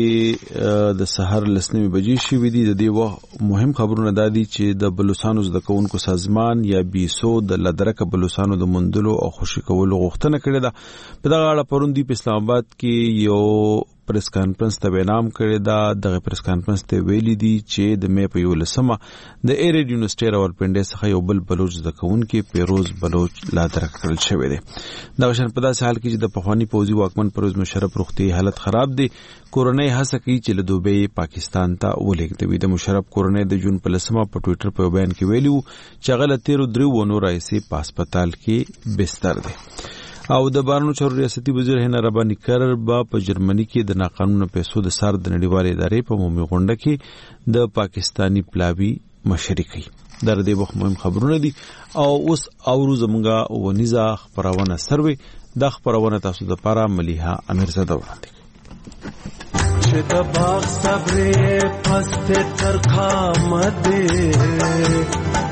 A: کې د سحر لسنی بجې شوې دي. د دې وخت مهم خبرونه دادي چې د بلوچستان د کوونکو سازمان یا بیسو د لدرک بلوچستان د مندلو او خوشی کولو غوښتنه کړې ده. په دغه اړه پروندې په اسلام آباد کې یو پریس کانفرنس ته اعلان کړی دا. دغه پریس کانفرنس ته ویلي دي چې د مې په 11مه د ایرډ یونیورسيټي راولپنډي څخه یو بل بلوچ د کوونکو پیروز بلوچ لا درک کړل شوی دی. دغه شان په داسې حال کې چې د پخوانی پوځي واکمن پرویز مشرف روغتي حالت خراب دی. کورونی هڅه کوي چې له دوبۍ پاکستان ته ولېږدوي. د مشرف کورونی د جون په 10مه په ټوئیټر په بیان کې ویلي چې هغه له 13 ونو راځي په هسپتال کې بستر دی. او د بارنو چارو ریاستي وزیر هنا ربانی کرر با په جرمني کې د ناقانونه پیسو د سار د نړیوالې ادارې په عمومي غونډه کې د پاکستانی پلاوی مشري کوي. در دې وخت مهم خبرونه دي او اوس اورو زمونږه ونیزه خبرونه سروي د خبرونه تاسو د لپاره مليحه امیرزاده وړاندې
C: چې د باغ صبرې پسته ترخه مده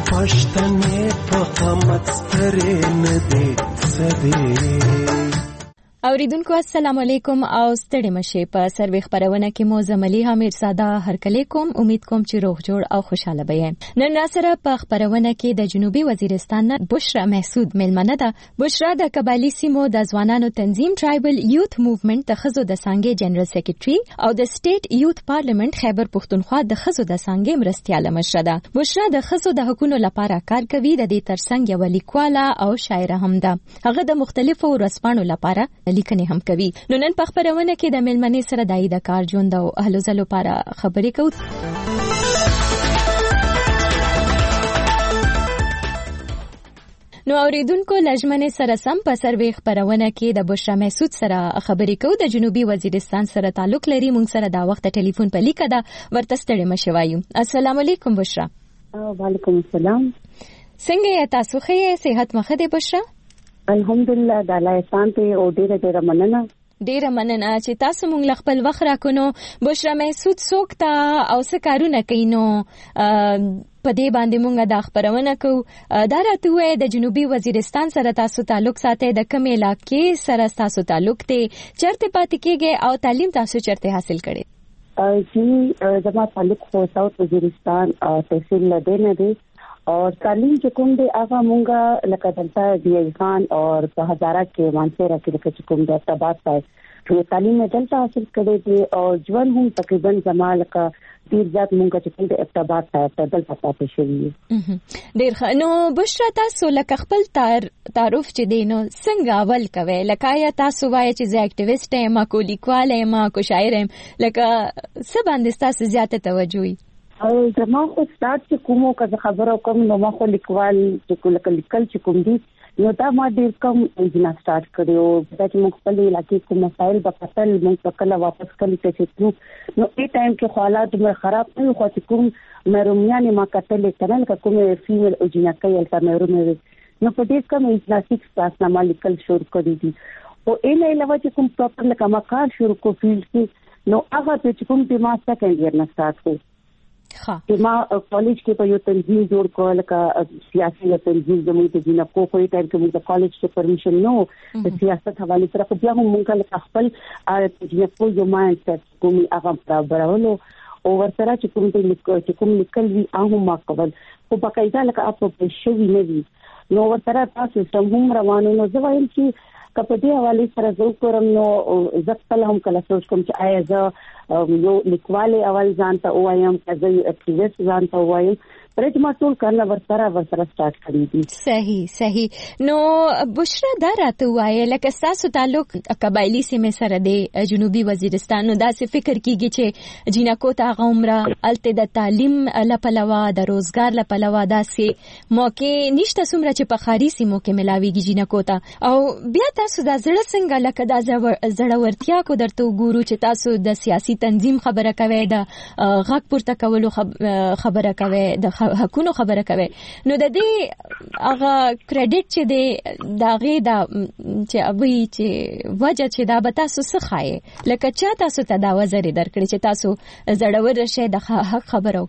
C: پښتنې په قامت سترې نه دي سدي.
F: اوریدونکو السلام علیکم او ستړي مشه په سروي خبرونه کې مو زملي حمید ساده هرکلی کوم. امید کوم چې روغ جوړ او خوشاله بې. نن را سره په خبرونه کې د جنوبي وزیرستان بشرا محسود ملمنه ده. بشرا د قبایلی سیمو د ځوانانو تنظیم ټرایبل یوث موومېنټ د خزو د سانګې جنرال سیکریټري او د سټیټ یوث پارلیمنت خیبر پختونخوا د خزو د سانګې مرستياله مشره ده. بشرا د خزو د حقوقو لپاره کار کوي. د دې ترڅنګ یو لیکواله او شاعره هم ده. هغه د مختلفو ورځپاڼو لپاره لیکنې هم کوي. نو نن په خبرونه کې د ملمنې سره دای د کار ژوند او اهل زلو لپاره خبرې کوو. نو اوریدونکو لجمنې سره سم په سروي خبرونه کې د بشرا محسود سره خبرې کوو. د جنوبي وزیرستان سره تعلق لري. مونږ سره دا وخت ټلیفون په لیکه ده ورته ستړي مشوایو. السلام علیکم بشرا.
D: وعلیکم السلام.
F: څنګه تاسو ښه صحت مخه ده بشرا؟
D: الحمدلله د الله احسان ته او ډیره مننه.
F: ډیره مننه چې تاسو مونږ خپل وخت راکونو. بشرا محسود څوک ته او څه کارونه کوي نو په دې باندې مونږ د خبرونه کوو. دا راته وایي د جنوبي وزیرستان سره تاسو تعلق ساتي. د کوم علاقې سره تاسو تعلق دی؟ چرته پاتې کېږي او تعلیم تاسو چرته حاصل کړي؟
D: جی زما تعلق خو ساوث وزیرستان تحصیل لدینه دی और تعلیم چې کوم دی هغه مونږه لکه دلته دی خان اور په هزاره کې مانسره کې لکه چې کوم د تبات پای ټول تعلیم دلته حاصل کړی دی او ژوند هم تقریبا زما لکه ډیر ځات مونږه چې کوم د ارتباط په دلته پاتې شوی.
F: ډیر نو بشرا تاسو لکه خپل تعارف چې دی نو څنګه اول کوي؟ لکه یا تاسو وایي چې زه اکټیویسټ یم کو لیکوال یم کو شاعر یم لکه څه باندې تاسو زیاته توجه وي؟
D: او زما خو سٹارټ چې کومو که خبرو کوم نو ما خو لیکوال چې لیکل چې کوم دي نو دا ما ډیر کم انجنا سٹارټ کړو. دا چې موږ خپل علاقې کوم مسایل په قتل موږ په کله واپس کلی ته چې نو ای ټایم کې حالات مې خراب نه خو چې کوم مېرومیان ما قتل کړل که کوم فیمیل او جنکې الته مېرومې نو په دې کوم انجناسټیک تاسو لیکل شروع کړی دي او ان علاوه چې کوم پراپر لکه ما کار شروع کو فیلډ کې نو هغه چې کوم د ما سیکنډ ایئر نه سٹارټ کړ. چې ما کالج کې په یو تنظیم جوړ کړ لکه سیاسي تنظیم زموږ د جنکو په ټایم کې موږ د کالج ته پرمیشن نو د سیاست حواله سره خو بیا هم موږ خپل جنکو یو مایند کومي هغه برابرولو او ورسره چې کوم لیکل وی هغه ما کول خو باقاعده لکه اپ شوی نه وی نو ورسره تاسو هم روانو نو زه وایم چې کپدې حواله سره زه کوم نو زکل هم کله سوچ کوم چې آیا زه یو لیکواله اول ځانته وایم چې زه اکټیویست ځانته وایم پرې ما ټول کارونه ورسره سٹارټ کړی دي
F: صحیح نو بشرا دا راته وایي لکه تاسو تعلق قبایلی سیمه سره د جنوبي وزیرستان نو دا څه فکر کیږي چې جنکو ته عمره الته د تعلیم لپلوا د روزګار لپلوا داسې موقع نشته څومره چې په خاري سیمو کې ملاويږي جنکو ته او بیا تاسو دا زړه څنګه لکه دا زړورتیا کو درته وګورو چې تاسو د سیاسي تنظیم خبره کوي د غږ پورته کولو خبره کوي د حقونو خبره کوي نو د دې هغه کریډټ چې دی داغه دا چې ابي چې وجه چې دا به تاسو څه خای لکه چا تاسو ته دا وزر درکړي چې تاسو زړور شئ د حق خبرو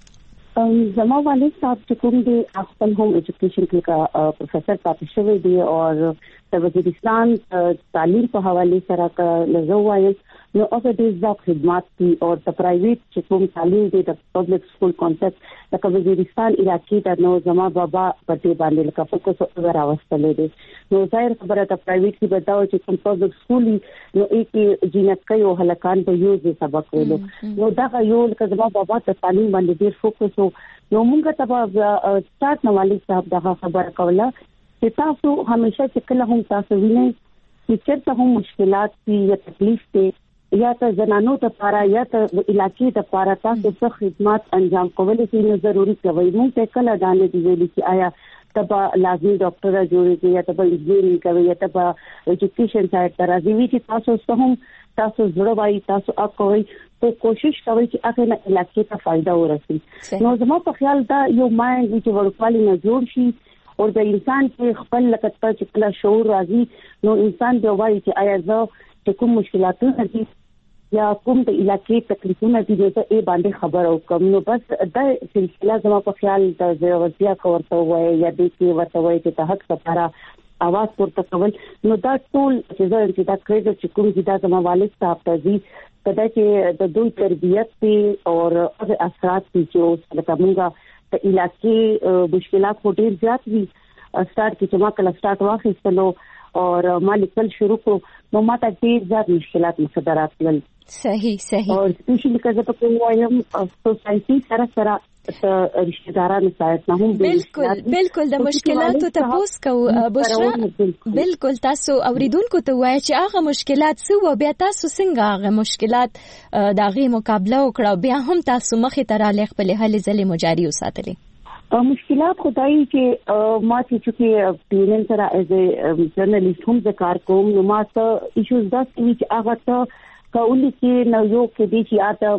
F: کې
D: زما والد صاحب چې کوم دی خپل ہوم ایجوکیشن کې کا پروفیسر پاتې شوی دی او د وزیرستان تعلیم په حواله سره کا لزوایم نو اوسه د ځواک خدمات کی او د پرایویټ چې کوم تعلیم دی د پبلک سکول کانسپټ د وزیرستان علاقې ته نو زما بابا په دې باندې لکه فوکس وراوستلې دي نو ظاهر خبره ته پرایویټ کې بداو چې کوم پبلک سکول نو کې جنکۍ او هلکان په یو ځای سبق ویلو نو دا یو لکه زما بابا ته تعلیم باندې ډیر فوکس نو موږ ته په سٹارټ نو والد صاحب دا خبره کوله چې تاسو همیشه چې کله هم تاسو وینئ چې چېرته هم مشکلات دي یا تکلیف دي یا ته زنانو ته پاره یا ته علاقې ته پاره تاسو څه خدمات انجام کول شي نو ضروري کوي موږ ته کله دانه دی ویلي چې آیا تبا لازمي ډاکټر جوړیږي یا تبا انجینرینګ کوي یا تبا ایجوکیشن سایډ ته راځي وی چې تاسو هم تاسو زړه وای تاسو اپ کوي ته کوشش کوي چې هغه نه علاقې ته فائدہ ورسي نو زما په خیال دا یو مایند چې ورکوالي نه جوړ شي او د انسان کې خپل لکه چې کله شعور راځي نو انسان دی وایي چې آیا زه کوم مشکلاتونه دي یا کوم د علاقې تکلیفونه دي چې ای باندې خبر او کوم نو بس د سلسله زما په خیال د ضرورتیا کوته وای یا د کې ورته وای چې حق لپاره आवाज پورته کول نو دا ټول چې دا کړی چې کوم چې دا زما والد صاحب ته دي کدا چې د دوی تربیت او هغه اثرات چې لکه موږ د علاقې مشکلات خو ډیر زیات وي سٹارټ کې چې ما کله سٹارټ واخیستلو او ما لیکل شروع کو نو ما ته ډیر زیات مشکلات مصدرات ول
F: صحیح
D: او سپیشلی کله په وایم سوسایټي سره رشتہ دارانو سره نه هم
F: بالکل د مشکلاتو ته پوس کو بشرا بالکل تاسو اوریدونکو ته وایي چې هغه مشکلات څه و بیا تاسو څنګه هغه مشکلات دغه مقابله وکړه بیا هم تاسو مخې ته را لغ په هلي ځلې مجاري وساتلې
D: مشکلات خدای چې ما چې پیرن سره ایز ا جرنالیست هم ذکر کوم نو ما ته ایشوز دا چې هغه ته کولی کې نو یو کې دي چې اته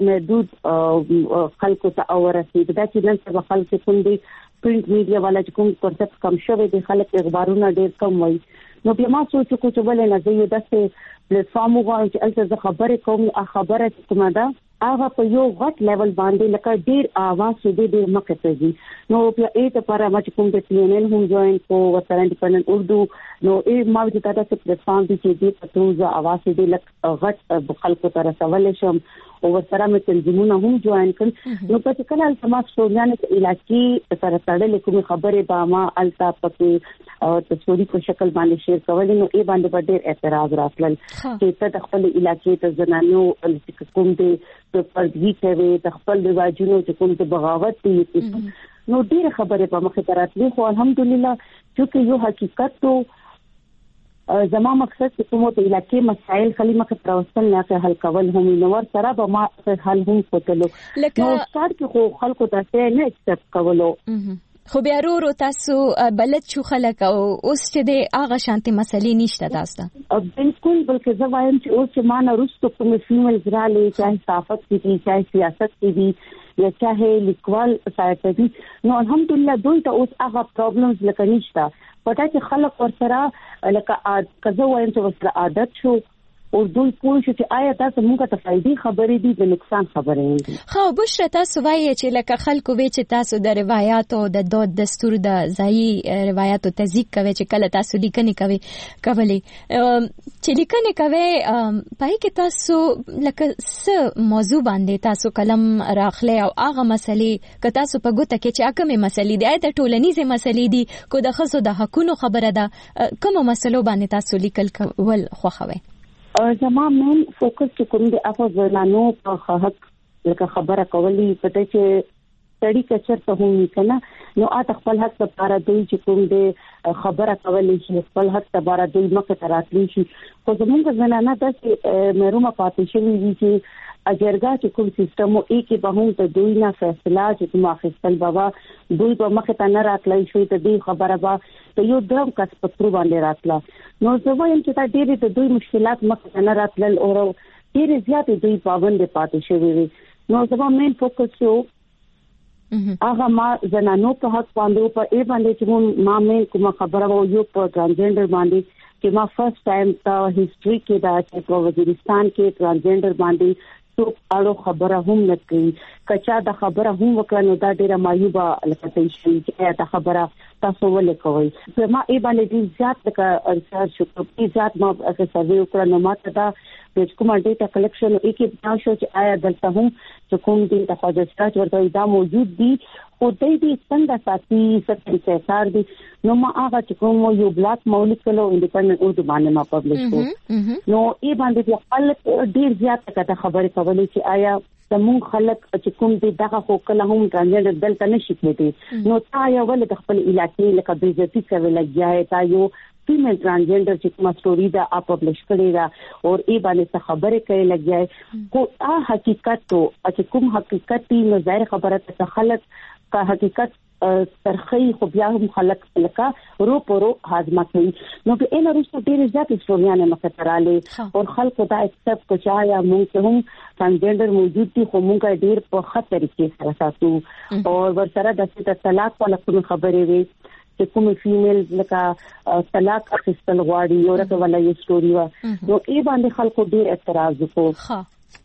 D: محدود خلکو ته اورسي دا چې نن څه خلک کوم دي پرنٹ میډیا والا چې کوم کنسپټ کم شوی دي خلک اخبارونه ډېر کم وایي نو بیا ما سوچ کو چې ولې نه زه یو داسې پلیټ فارم وغواړم چې البته خبرې کوم خبره کومه ده هغه په یو غټ لیول باندې لکه ډیر आवाज دې ډیر مخه ته دي نو بیا ایت لپاره ما چې کوم د ټي ان ال هم جوائن کو ورته انډیپندنت اردو نو ما چې تاسو ته پلیټ فارم دي چې دې پتروزه आवाज دې لکه غټ خلکو ته رسول شم او ورسره مې تنظیمونه هم جوائن کړ نو په کله سماج سوزانه علاقې سره تړلې کوم خبره به ما التا پکې او تصویري په شکل باندې شیر کول نو ای باندې ډېر اعتراض راتلل چې ته خپل علاقې ته زنانو کوم دې په پردوی کوي د خپل رواجونو چې کوم د بغاوت دي نو ډېر خبره په مخه تراتلې خو الحمدلله چې یو حقیقت تو زما مقصد چې کومه د علاقې مسایل خلی مخه تراوستل نه حل کول هم نو ور سره به ما حل هم کوتلو نو کار کې خو خلکو ته نه اکسپټ کولو
F: خو بیا ورو تاسو بلد شو خلک او اوس چې د هغه شانتي مسلې نشته تاسو
D: بالکل بلکې زه وایم چې اوس چې ما نه رښتو کوم فیمیل زراله چاهي صحافت کې چاهي سیاست کې دي یا چاهي لیکوال سایت دي نو الحمدلله دوی ته اوس هغه پرابلمز لکه نشته پټه چې خلک ورسره لکه کزه وایم چې ورسره عادت شو او دوی پوه شو چې آیا تاسو موږ ته فائدې خبرې دي د نقصان خبرې دي.
F: خو بشرا تاسو وایي چې لکه خلکو وی چې تاسو د روایت او د دود دستور د ځایي روایت او تذیق کوي چې کله تاسو لیکنې کوي چې لیکنې کوي پای کې تاسو لکه څه موضوع باندې تاسو کلم راخله او هغه مسلې که تاسو په ګوته کې چې کومه مسلې دي د ټولنیزه مسلې دي کو د خصو د حقونو خبره ده کومه مسلو باندې تاسو لیکل کول خوښوي؟
D: زما مین فوکس چې کوم دی افو زنانو په حق لکه خبره کولی پته چې تړي کچر ته هم کنه نو اته خپل حق لپاره دوی چې کوم دی خبره کولی شي خپل حق لپاره دوی مخه تراتلی شي خو زمونږ زنانه د مېرومه پاتې شوی دي چې اجرګه چې کوم سیستم او کې به هم ته دوی نه فیصله چې کوم اخیستل بابا دوی په مخه ته نه راتلای شي ته دوی خبره با ته یو درم کس پترو باندې راتلا نو زه وایم چې دا ډېرې ته دوی مشکلات مخه ته نه راتلل او ډېرې زیاتې دوی پابند پاتې شوی وي نو زما مین فوکس یو هغه ما زنانو په حق باندې په ای باندې چې ما مین کوم خبره وو یو په ترانسجنډر باندې چې ما فرست ټایم ته هیستوري کې دا چې په وزیرستان کې ترانسجنډر باندې تو اړو خبره هم نه کوي کچا د خبره هم وکړنو دا ډیره مایوبه لکه شي چې دا خبره تاسو ولې کوي ما ای باندې زیات کا ریسرچ کوي زیات ما سروي وکړنو ماته دا چې کومه ډیټا کلیکشن کې دا شو چې آیا دلته هم چې کوم دي د خواجه ورته دا موجود دي او دې څنګه ساتي څه څار دي نو ما هغه چې کوم یو بلاک مولیکولو انډیپندنت اردو باندې ما پبلش کړ نو ای باندې خپل ډیر زیات کته خبرې کولې چې آیا زموږ خلک چې کوم دي دغه خو کله هم ترانسجنډر دلته نشي کېدی نو تا یو ول د خپل علاقې لکه بیزتی کوي لګیا تا یو فیمیل ترانسجنډر چې کومه سټوري دا اپ پبلش کړی دا او ای باندې خبرې کوي لګیا کو حقیقت تو چې کوم حقیقت نو ظاهر خبره ته خلک کا حقیقت ترخی خو بیا هم خلک لکه رو پرو هاضمه کوي نو په ان وروسته ډېر زیات سټوریانه مختراله او خلکو دا اکسپټ کوچایا مونږ هم ترانسجنډر موجود دي خو مونږ ډېر په خطر کې سره ساتو او ورسره د طلاق په لکه خبرې وي چې کوم فیمیل لکه طلاق اخیستل غواړي یو راته ولا یو سټوري وا نو ای باندې خلکو ډېر اعتراض وکړ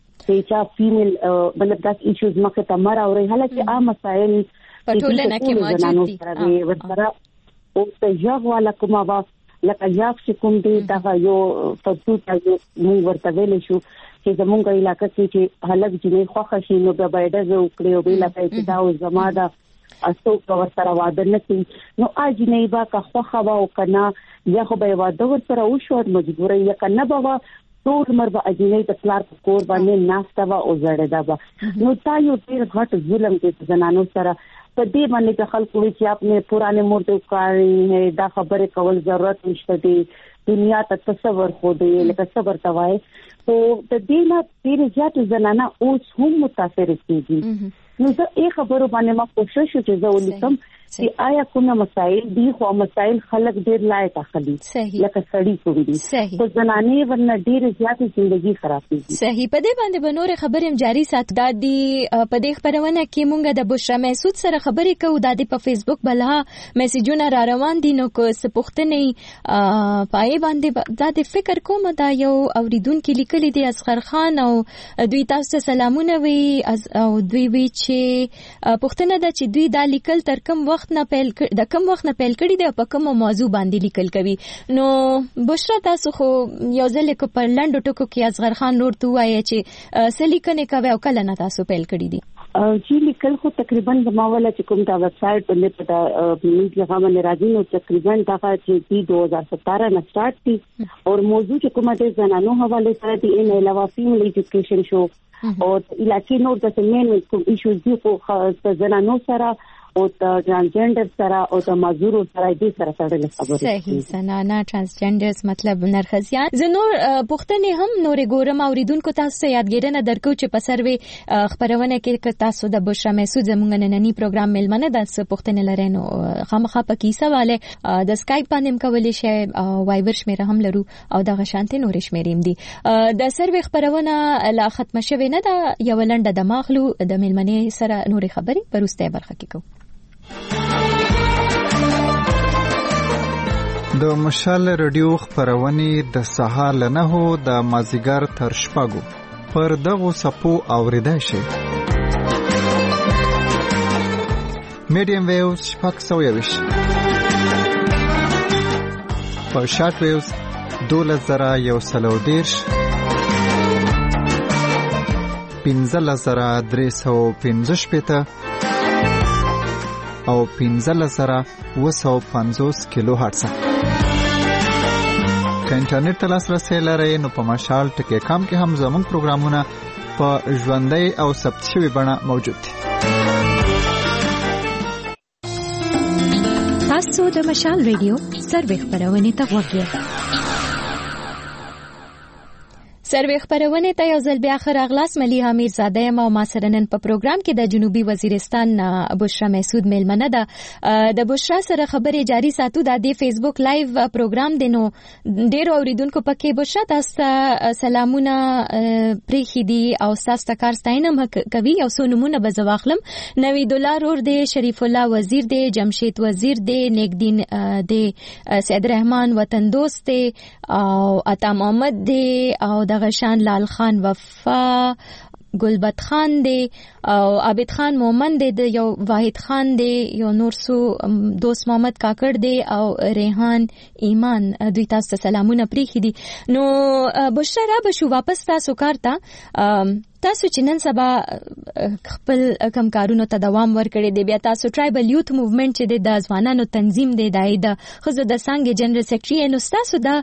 D: چې فیمیل مطلب دا ایشوز مخه ته مر او حالکه عام مسائل
F: پټولنه کې موجود دي
D: ورسره او ته یو والا کومه وا لکه یاف چې کوم دی دا یو تاسو ته موږ ورته ویل شو چې زمونږ علاقې کې چې هلک جنې خوښ شي نو به باید زه وکړو به لکه چې دا او زماده اسو کو ورسره واده نه کوي نو اج نه با کا خوخه وا او کنه یا خو به واده ورسره وشو مجبورې یا کنه به ټول مر به اجنې د پلار په کور باندې ناشته وا او زړه دا نو تا یو ډیر غټ ظلم کې زنانو سره په دې باندې چې خلکو چې خپل پرانے مردو کاری دا خبره کول ضرورت نشته دی دنیا ته تصور خو دی لکه صبر توای او د دې نه ډیر زیات زنانه اوس هم متاثر کیږي نو زه یې خبرو باندې ما کوشش وکړم چې ولیکم چې آیا کومه مسائل دي خو مسائل خلک ډیر لایق اخلي لکه سړی کوي دي خو زنانې ورنه ډیر زیات ژوندۍ خراب دي
F: صحیح په دې باندې بنور خبرې جاری سات د دې په دې خبرونه کې مونږ د بشرا محسود سره خبرې کوو د په فیسبوک بلها میسجونه را روان دي نو کو سپختنې پای باندې د فکر کوم دا یو اوریدونکو لیکلي دي اصغر خان او دوی تاسو سلامونه وی او دوی وی چې پښتنه د چې دوی دا لیکل تر کوم وخت نه پیل د کوم وخت نه پیل کړي د په کوم موضوع باندې لیکل کوي نو بشرا تاسو خو یو ځل کو پر لنډو ټکو کې اصغر خان نور تو وایي چې سلیکنه کوي او کله نه تاسو پیل کړی دي
D: چې لیکل خو تقریبا زموږه چې کوم دا ویب سټ باندې پتا میډیا باندې راځي نو تقریبا دا چې 2017 نه سٹارټ دي او موضوع چې کومه د زنانو حواله سره دي ان علاوه فیمیل ایجوکیشن شو او علاقې نور د مین ایشوز دي خو زنانو سره او ترانسجنډر سره او د مازورو سره دې سره تړلې خبرې
F: صحیح زنانه ترانسجنډرز مطلب نرخصيان زنور پښتنې هم نورې ګورم اوریدونکو تاسو یادګیرنه درکو چې په سروي خبرونه کې تاسو د بشرا محسود زمونږ نننی پروګرام ملمنه د پښتنې لرنو خامخا پکې سواله د سکایپ باندې کولې شي وایبر شمیره هم لرو او د غشانته نورې شمیریم دي د سروي خبرونه لا ختم شوه نه دا یو لنډه د ماخلو د ملمنې سره نورې خبرې پرسته برخه کې کو
Q: د مشال رادیو خبرونه د سهار له 9 د مازیګر تر شپږو پر دغو صفو اوریدای شي. میډیم ویوز 620 په شارټ ویوز 12110 15315 او 15750 کیلو هرتز. که انټرنیټ ته لاسرسی لرئ نو په مشال ټکی کام کې هم زموږ پروګرامونه په ژوندۍ او ثبت شوي بڼه موجود دي.
F: تاسو د مشال ریډیو سروې خبرونه ته وګورئ. سروې خبرونه ته یو ځل بیا خیر اغلاس ملي امیر زاده یم او ما سره نن په پروګرام کې د جنوبي وزیرستان بشرا محسود میلمنه ده. د بشرا سره خبرې جاری ساتو. د فیسبوک لایو پروګرام دینو ډیر اوریدونکو پکې بشرا تاسو سلامونه پریخي دي او تاسو کار ستاینم کوي او سو نمونه بزواخلم. نوید الله رور دی، شریف الله وزیر دی، جمشید وزیر دی، نیک دین دی، سید رحمان وطن دوست دی او عطا محمد دی او د غشان لال خان وفا گلبت خان دی او عابد خان مومن دی، یو واحد خان دی، یو نورسو دوست محمد کاکړ دی او ریحان ایمان. دوی تاسو سلامونه پریخي دي. نو بشرا را بشو واپس تاسو کارتا. تاسو چې نن سبا خپل کم کارونو ته دوام ورکړی دی، بیا تاسو ټرایبل یوث موومنټ چې د ځوانانو تنظیم دی، د خزو د څنګه جنرال سیکریټری نو تاسو دا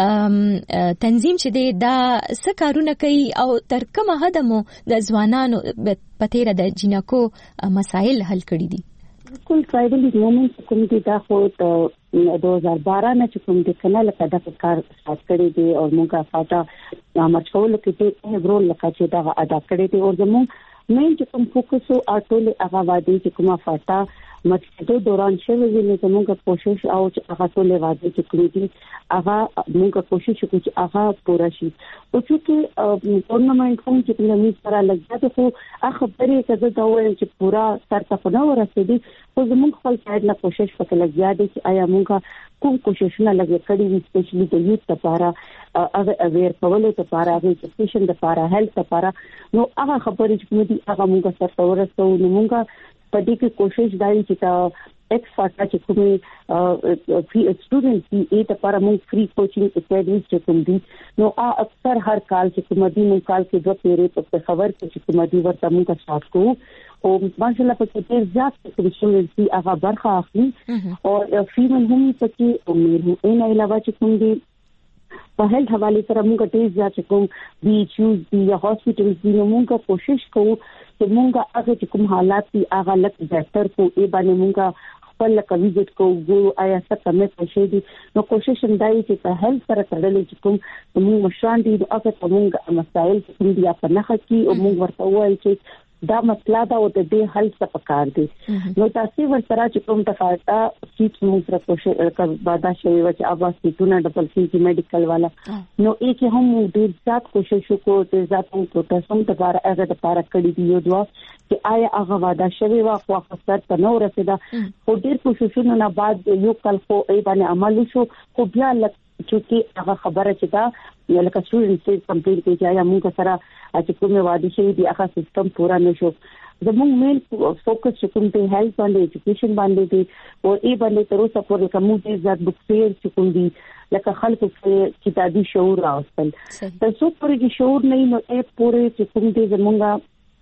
F: تنظیم چې دی دا څه کارونه کوي او تر کومه حد مو د ځوانانو په تیره د جنکو مسایل حل کړی دي؟
D: بالکل ټرایبل موومنټ کومیټي دا خو 2012 نه چې کوم د کنه لکه د کار سٹارټ کړی دی او موږ فاټا مچول کې ته رول لکه چې دا ادا کړی دی او زموږ مین چې کوم فوکس او اټول هغه وادي چې کومه فاټا مچدو دوران شوی وی نه زموږ کوشش او چې هغه ټول وادي چې کړی دی هغه موږ کوشش وکړو چې هغه پوره شي. او چې ټورنمنت کوم چې موږ سره لګیا ته خبرې کړو دا وایي چې پورا تر تاسو نه ورسېدي خو زموږ خپل سایډ نه کوشش وکړل لګیا دي چې آیا موږ کوم کوششونه لګیا کړی دي سپیشلی د یوث لپاره هغه اویر کولو لپاره هغه ایجوکیشن لپاره هیلث لپاره نو هغه خبرې چې موږ هغه موږ سره ورسو نو موږ په دې کې کوشش دای چې تا ایکس فاټا چې کومه فری سټوډنټ دی ته لپاره موږ فری کوچینګ اکیډمي چې کوم دي نو اکثر هر کال چې کوم دي موږ کال کې دوه پیری په خبر کې چې کوم دي ورته موږ سٹارټ کوو او ماشاءالله په کې ډیر زیات سټوډنټ دي هغه برخه اخلي او فیمن هم پکې او مې نه علاوه چې کوم دي په هیلث حواله سره موږ ډیر زیات کوم بي ایچ یو دي یا هاسپټلز دي نو موږ کوشش کوو چې موږ هغه چې کوم حالات دي هغه لکه بهتر کو ای باندې موږ خپل کوویډ کو ګورو آیا څه کمه پېښې دي نو کوشش اندای چې په هیلث سره تړلې چې کوم موږ مشران دي هغه موږ مسایل چې دي په نخښه کې او موږ ورته وایي چې دا مسله دا او د دې حل څه پکار دي نو تاسو ورسره چې کوم تفاوت سیټ موږ سره کوشش وکړو شوی و چې اواز سیټونه ډبل سی میډیکل والا نو یې هم ډیر زیات کوشش وکړو چې ذات موږ تاسو ته هغه د پاره کړی دی یو دوا چې آیا هغه وعده شوی وا خو خسر ته نو رسیدا خو ډیر کوششونو نه بعد یو کال خو ای باندې عمل شو خو بیا چې هغه خبره چې دا لکه سټوډنټ کمپلیټ کوي چې یا موږ سره چې کومه وادي شي دی هغه سیستم پورا نشو زموږ مین فوکس چې کوم دی هیلث باندې ایجوکیشن باندې دی او ای باندې تر اوسه پورې کوم دي ځات بوک فیر چې کوم دی لکه خلکو کې کتابي شعور راوستل تر څو پورې چې شعور نه نو ای پورې چې کوم دی زموږه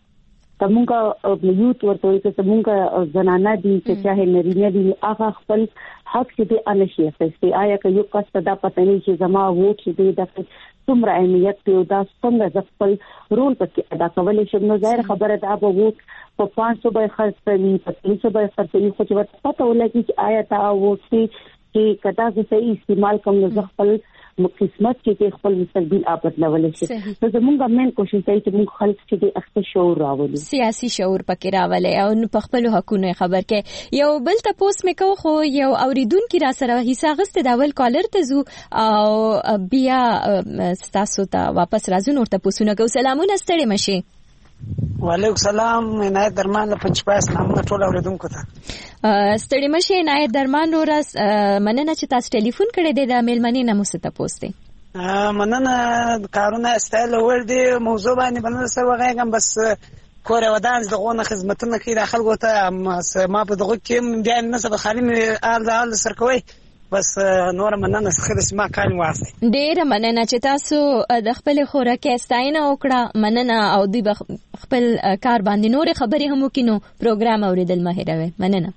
D: یوت ورته چې زموږه زنانه دي چې چاهه نرینه دي هغه خپل حق دې انشي اخستي آیا که یو کس ته دا پته نه چې زما ووټ دې د څومره اهمیت دی او دا څنګه خپل رول پکې ادا کولای شي نو ظاهر خبره دا به ووټ په 500 به خرڅ کوي په 300 به خرڅ کوي خو چې پته ولګي چې آیا تا ووټ چې کدا صحیح استعمال کوم نو خپل قسمت چې خپل مستقبل آباد لول شي نو زموږ مین کوشش دی چې موږ خلک چې د اخته شعور راولي سیاسي شعور پکې راولي او په خپل حقوقو خبر کې یو بل تاسو مې کو خو یو اوریدونکو را سره حصہ غست د اول کالر ته زو او بیا تاسو ته واپس راځو نور ته پوښتنه کوم سلامونه ستړي مشي
E: وعلیکم السلام. عنایت درمان له پنځپاس نامه ټول اوریدونکو ته
F: ستړي مشه. عنایت درمان ورس مننه چې تاسو ټلیفون کړی دی د میلمنې نه مست پوسټ
E: مننه کارونه استایل ور دي موضوع باندې بنل سره وغږم بس کور ودان دغه خدمتونه کې داخل غوته ما په دغه کې بیا نه څه خالي آل سرکوي بس نور مننه خلاص ما کال واسه
F: ډیر مننه چې تاسو د خپل خوراکي استاینه وکړه. مننه او دوی خپل کار باندې نور خبرې هم وکینو پروګرام اوریدل ماهروي. مننه.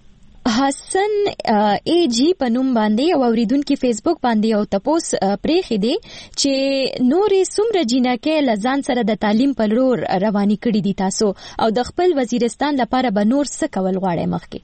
F: حسن ای جی په نوم باندې او اوریدونکو فیسبوک باندې او تپوس پریخي دي چې نورې څومره جنکه لزان سره د تعلیم په لور رواني کړي دي تاسو او د خپل وزیرستان لپاره به نور څه کول غواړي مخکې؟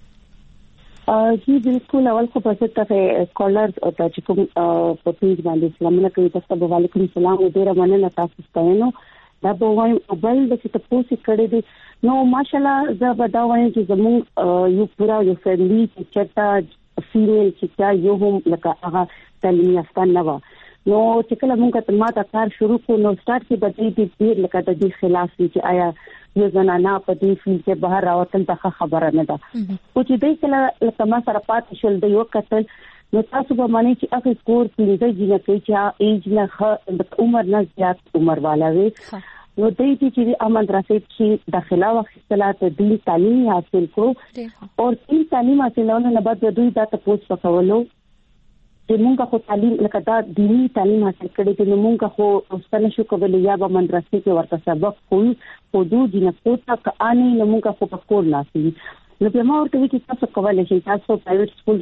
D: جی بالکل. اول خو په څه کالرز او چې کوم په پیج باندې سلامونه کوي تاسو ته وعلیکم السلام او ډیر مننه تاسو ستاینو دا به وایم بل د چې تاسو کړی دي نو ماشاءالله زه به دا وایم چې زموږ یو پورا یو فیملی چې چټا فیمیل چې یو هم لکه هغه تعلیم یافته نه و نو چې کله موږ ته ماته کار شروع کو نو سٹارټ کې بدې دي ډیر لکه د دې خلاف چې آیا یو زنانه په دې فیل کې بهر راوتل دا خبره نه ده او چې دې کله لکه ما سره پاتې شول د یو قتل نو تاسو به مانی چې هغه کور پینځه جنہ کې چې ایج نه د عمر نه زیات عمر والا وي نو دې چې مدرسې کې داخله واخیستله ته دین تعلیم حاصل کو او دین تعلیم حاصلونه نه بعد دوی دا تاسو پکولو چې مونږه خو تعلیم لکه دا دینی تعلیم حاصل کړي چې مونږه خو اوسنه شو کولای یا به مدرسې کې ورته سبق کوي خو دوی جنہ کوټه کاني نو مونږه خو په کور ناسي نو په ما ورته چې تاسو کولای شئ تاسو پرایویټ سکول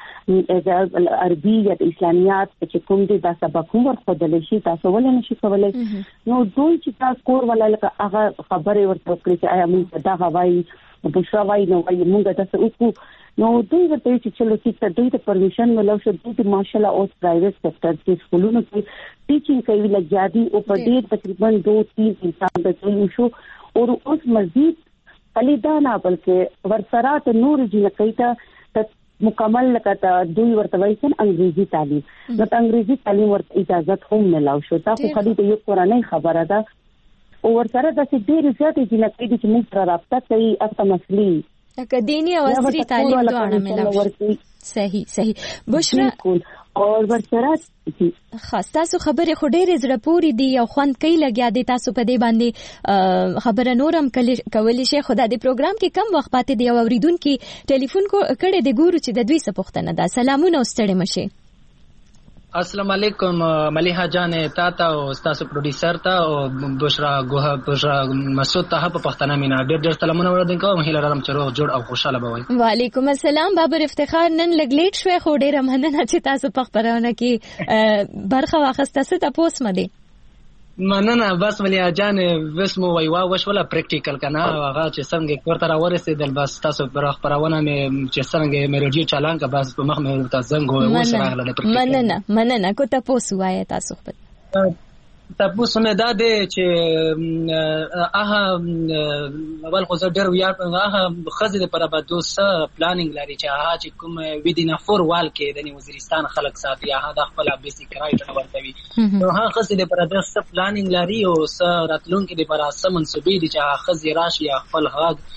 D: کې عربي یا اسلامیات چې کوم دي دا سبق هم ورخدل شي تاسو ولې نشئ کولای نو دوی چې تاسو کور ولا لکه هغه خبره ورته کړی چې آیا موږ دا غواړي بشرا وای نو وای موږ تاسو وکړو نو دوی ورته چې چلو چې دوی ته پرمیشن ملو شو دوی ماشاءالله اوس پرایویټ سېکټر کې سکولونو کې ټیچینګ کوي لګیادي او په دې تقریبا 2-3 انسان د دوی شو او اوس مزید خلیدانا بلکې ورسره ته نور جنکې ته مکمل لکه دوی ورته وایي انګریزي تعلیم د انګریزي تعلیم ورته اجازه هم ملاو شو تاسو خالي د یو قرآنی خبره ده او ورسره د ډېر زیات جنکې چې موږ سره رابطه کوي اته مسلې
F: لکه دینی او عصري تعلیم دواړه ملاو شو. صحیح بشرا
D: اور ورسره
F: خاص تاسو خبره خو ډېر زړه پوری دی او خوند کوي لګیا دی تاسو په دې باندې خبره نورم کولی شي خدای دې پروګرام کې کم وخت پاتې دی او اوریدونکو ټلیفون کړي د ګورو چې د دوی څه پوښتنه ده. سلامونه واستړې مشه.
H: السلام علیکم ملیحه جان تاته او تاسو پروډوسر ته او بشرا مسعود ته په پښتنه مینا ډېر سلامونه ورته کوم هیله لرم چې روغ جوړ او خوشاله بوي.
F: وعلیکم السلام بابر افتخار نن لګلیټ شوي خو ډېر مننه چې تاسو په خبرونه کې برخه واخسته ست تاسو مده
H: مننه بس ملیحه جان وسمو ویوا وشوله پریکټیکل کنه هغه چې څنګه ورته راورسېدل بس تاسو پر خبرونه مې چې څنګه مې رډیو چالان کا بس په مخ مې تاسو څنګه وسراغله
F: مننه کو تاسو وایي تاسو په
H: تاسو نه دا دي چې اول خو زه ډېر ویاړ هغه خزه پر بده سره پلانینګ لري چې هغه چې کوم ویدینه فور وال کې د وزیرستان خلک ساتي هغه د خپل بیسیک رائټ ورتوي نو هغه خزه پر بده سره پلانینګ لري او سره راتلونکو د پر اساس منسوبې دي چې خزه راشي خپل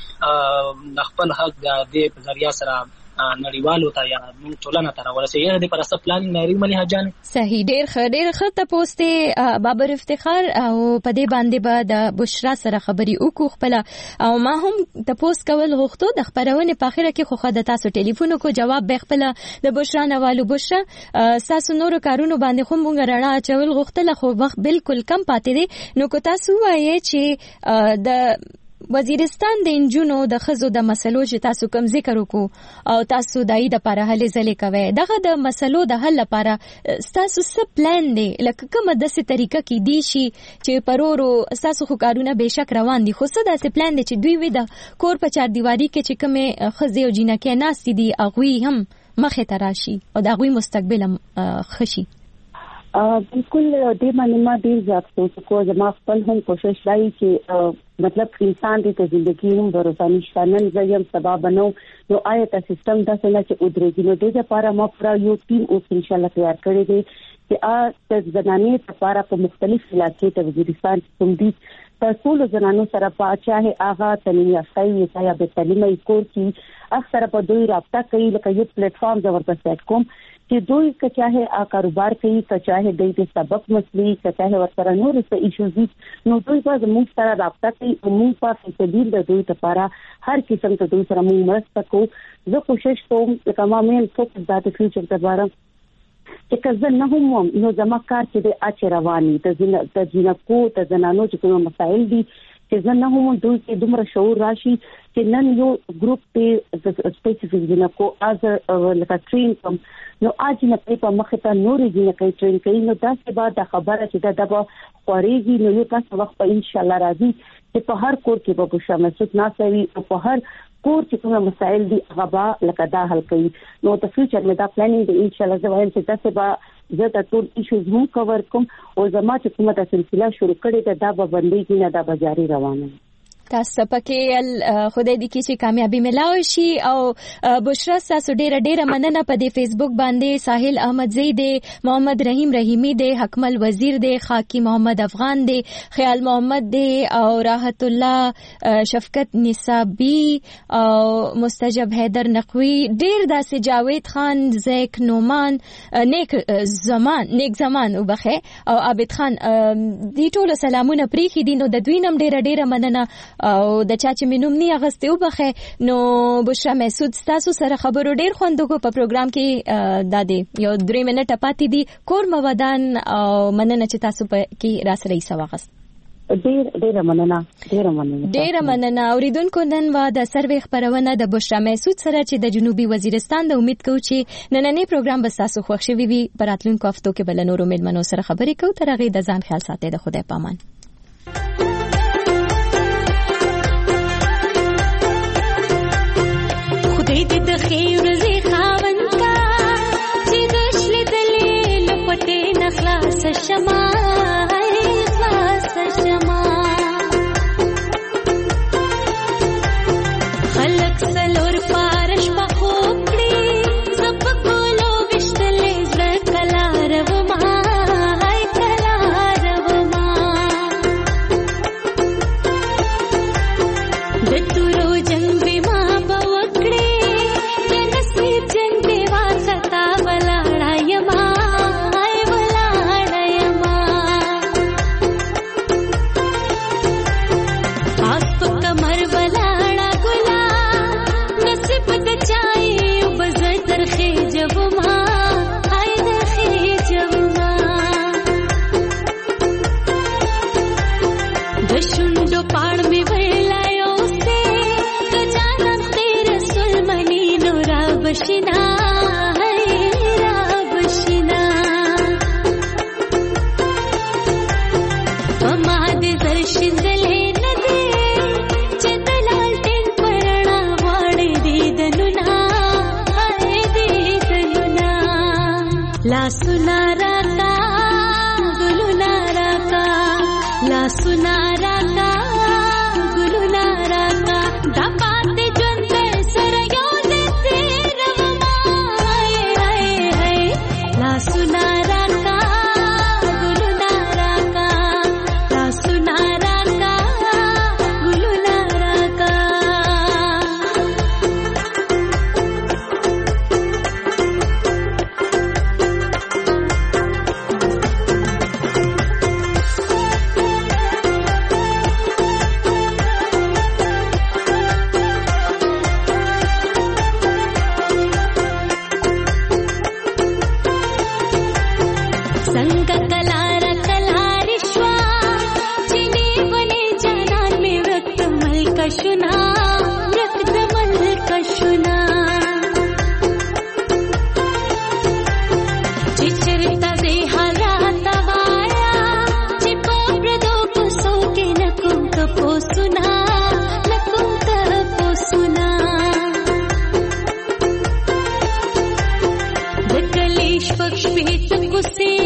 H: حق د په ذریعہ سره نړیوالو ته یا موږ ټولنه ته ورسېږي د پر اساس پلانینګ لري ملیحه جان.
F: صحیح ډېر ښه تاسو ته بابر افتخار او په دې باندې به د بشرا سره خبري وکړو خپل او ما هم تاسو کول غوښتو د خبرونه په اخره کې خو خدای تاسو ټلیفون کو جواب به خپل د بشرا نوالو بشرا تاسو نور کارونه باندې خو مونږ راړه چول غوښتل خو وخت بالکل کم پاتې دي نو کو تاسو وایي چې د وزیرستان د انجونو د خزو د مسلو چې تاسو کوم ذکر وکړو او تاسو دای د لپاره هلې ځلې کوي دغه د مسلو د حل لپاره تاسو څه پلان دی لکه کومه داسې طریقه کې دی شي چې پرورو تاسو خو کارونه بهشک روان دي خو څه داسې پلان دی چې دوی وي د کور په چار دیواری کې چې کومه خزي او جنکې ناستې دي هغه هم مخه تراشي او د هغه مستقبل خشي.
D: بالکل دې باندې ما ډیر زیات سوچ کو زما خپل هم کوشش لای چې مطلب انسان دې ته ژوندۍ هم ورسانی شانن زیم سبب بنو نو آیت سیستم دا څنګه چې ودرېږي نو دې لپاره ما پورا یو ټیم اوس ان شاء الله تیار کړی دی چې د زنانې لپاره په مختلف علاقې ته وزیرستان کوم دي ټول زنانو سره په چاهه آغا تعلیم یافته یا به تعلیمي کور کې اکثر په دوی رابطه کوي لکه یو پلیټ فارم زبردست.com چې دوی که چاهه کاروبار کوي که چاهه د سبق مسلې که چاهه ورسره نور څه ایشوز نو دوی په موږ سره رابطه کوي او موږ په فیصدي د دوی لپاره هر قسم ته دوی سره موږ مرسته کوو زه کوشش کوم چې تمامه فوکس د فیوچر لپاره چې کله نه هم نو زما کار چې د اچ رواني د جنکو ته زنانو چې کوم مسائل دي چې زه نه هم دوی کې دومره شعور راشي چې نن یو ګروپ ته سپیسیفیک جنکو از لکه ټرین کوم نو اج نه په مخه ته نورې جنکې ټرین کوي نو تاسو به د خبره چې دا به خوريږي نو یو تاسو وخت په ان شاء الله راځي چې په هر کور کې به شامل ناسوي او په هر کور چې کوم مسائل دي هغه لکه دا حل کوي نو د فیوچر مې دا پلانینګ دی ان شاء الله زه وایم چې تاسو به زه د ټول ایشوز هم کور کوم او زما چې کومه د سلسله شروع کړې ده دا به باندې نه دا به جاری روانه
F: تاسو پکې خدای دې کې چې کامیابی ملاو شي او بشرا تاسو ډېر مننه په دې فیسبوک باندې ساحل احمد زید محمد رحیم رحیمی دی حکمل وزیر دی خاکی محمد افغان دی خیال محمد دی او راحت الله شفقت نصابی او مستجب حیدر نقوی ډېر داسې جاوید خان زیک نومان نیک زمان وبخه او عابد خان دی ټول سلامونه پریخي دي نو د دوی نم ډېر مننه او د چا چې مینوم نه اغسته وبخه نو بشرا محسود تاسو سره خبرو ډیر خوندګو په پروګرام کې دادې یو 3 منټه پاتې دي کور مودان او مننه چې تاسو په کې راسره یې سواغست ډیر مننه اوریدونکو نن وا د سروې خبرونه د بشرا محسود سره چې د جنوبي وزیرستان د امید کوم چې نننې پروګرام به تاسو خوښ شي وي براتلونکو هفتو کې بل نورو ملمنو سره خبرې کوو تر هغه د ځان خیال ساتئ د خدای پامان
G: دې د خیر زی خاوند کا چې دشل دلې لپټې نخلاص شما خلاص شما خلق سلور پارش په خوکړي سب کولو وشتلې زړه کلارو ما هاي کلارو ما د تورو جنگ ما بشنا هيرا بشنا فما دې درشن دلې نه دې چې دلال ټین پرنا وړې دې دلنا هي دې دلنا لا سنا راتا ګلونا راتا لا سنا راتا ګلونا راتا دا پاتې ژوند سره पक्ष पे तक से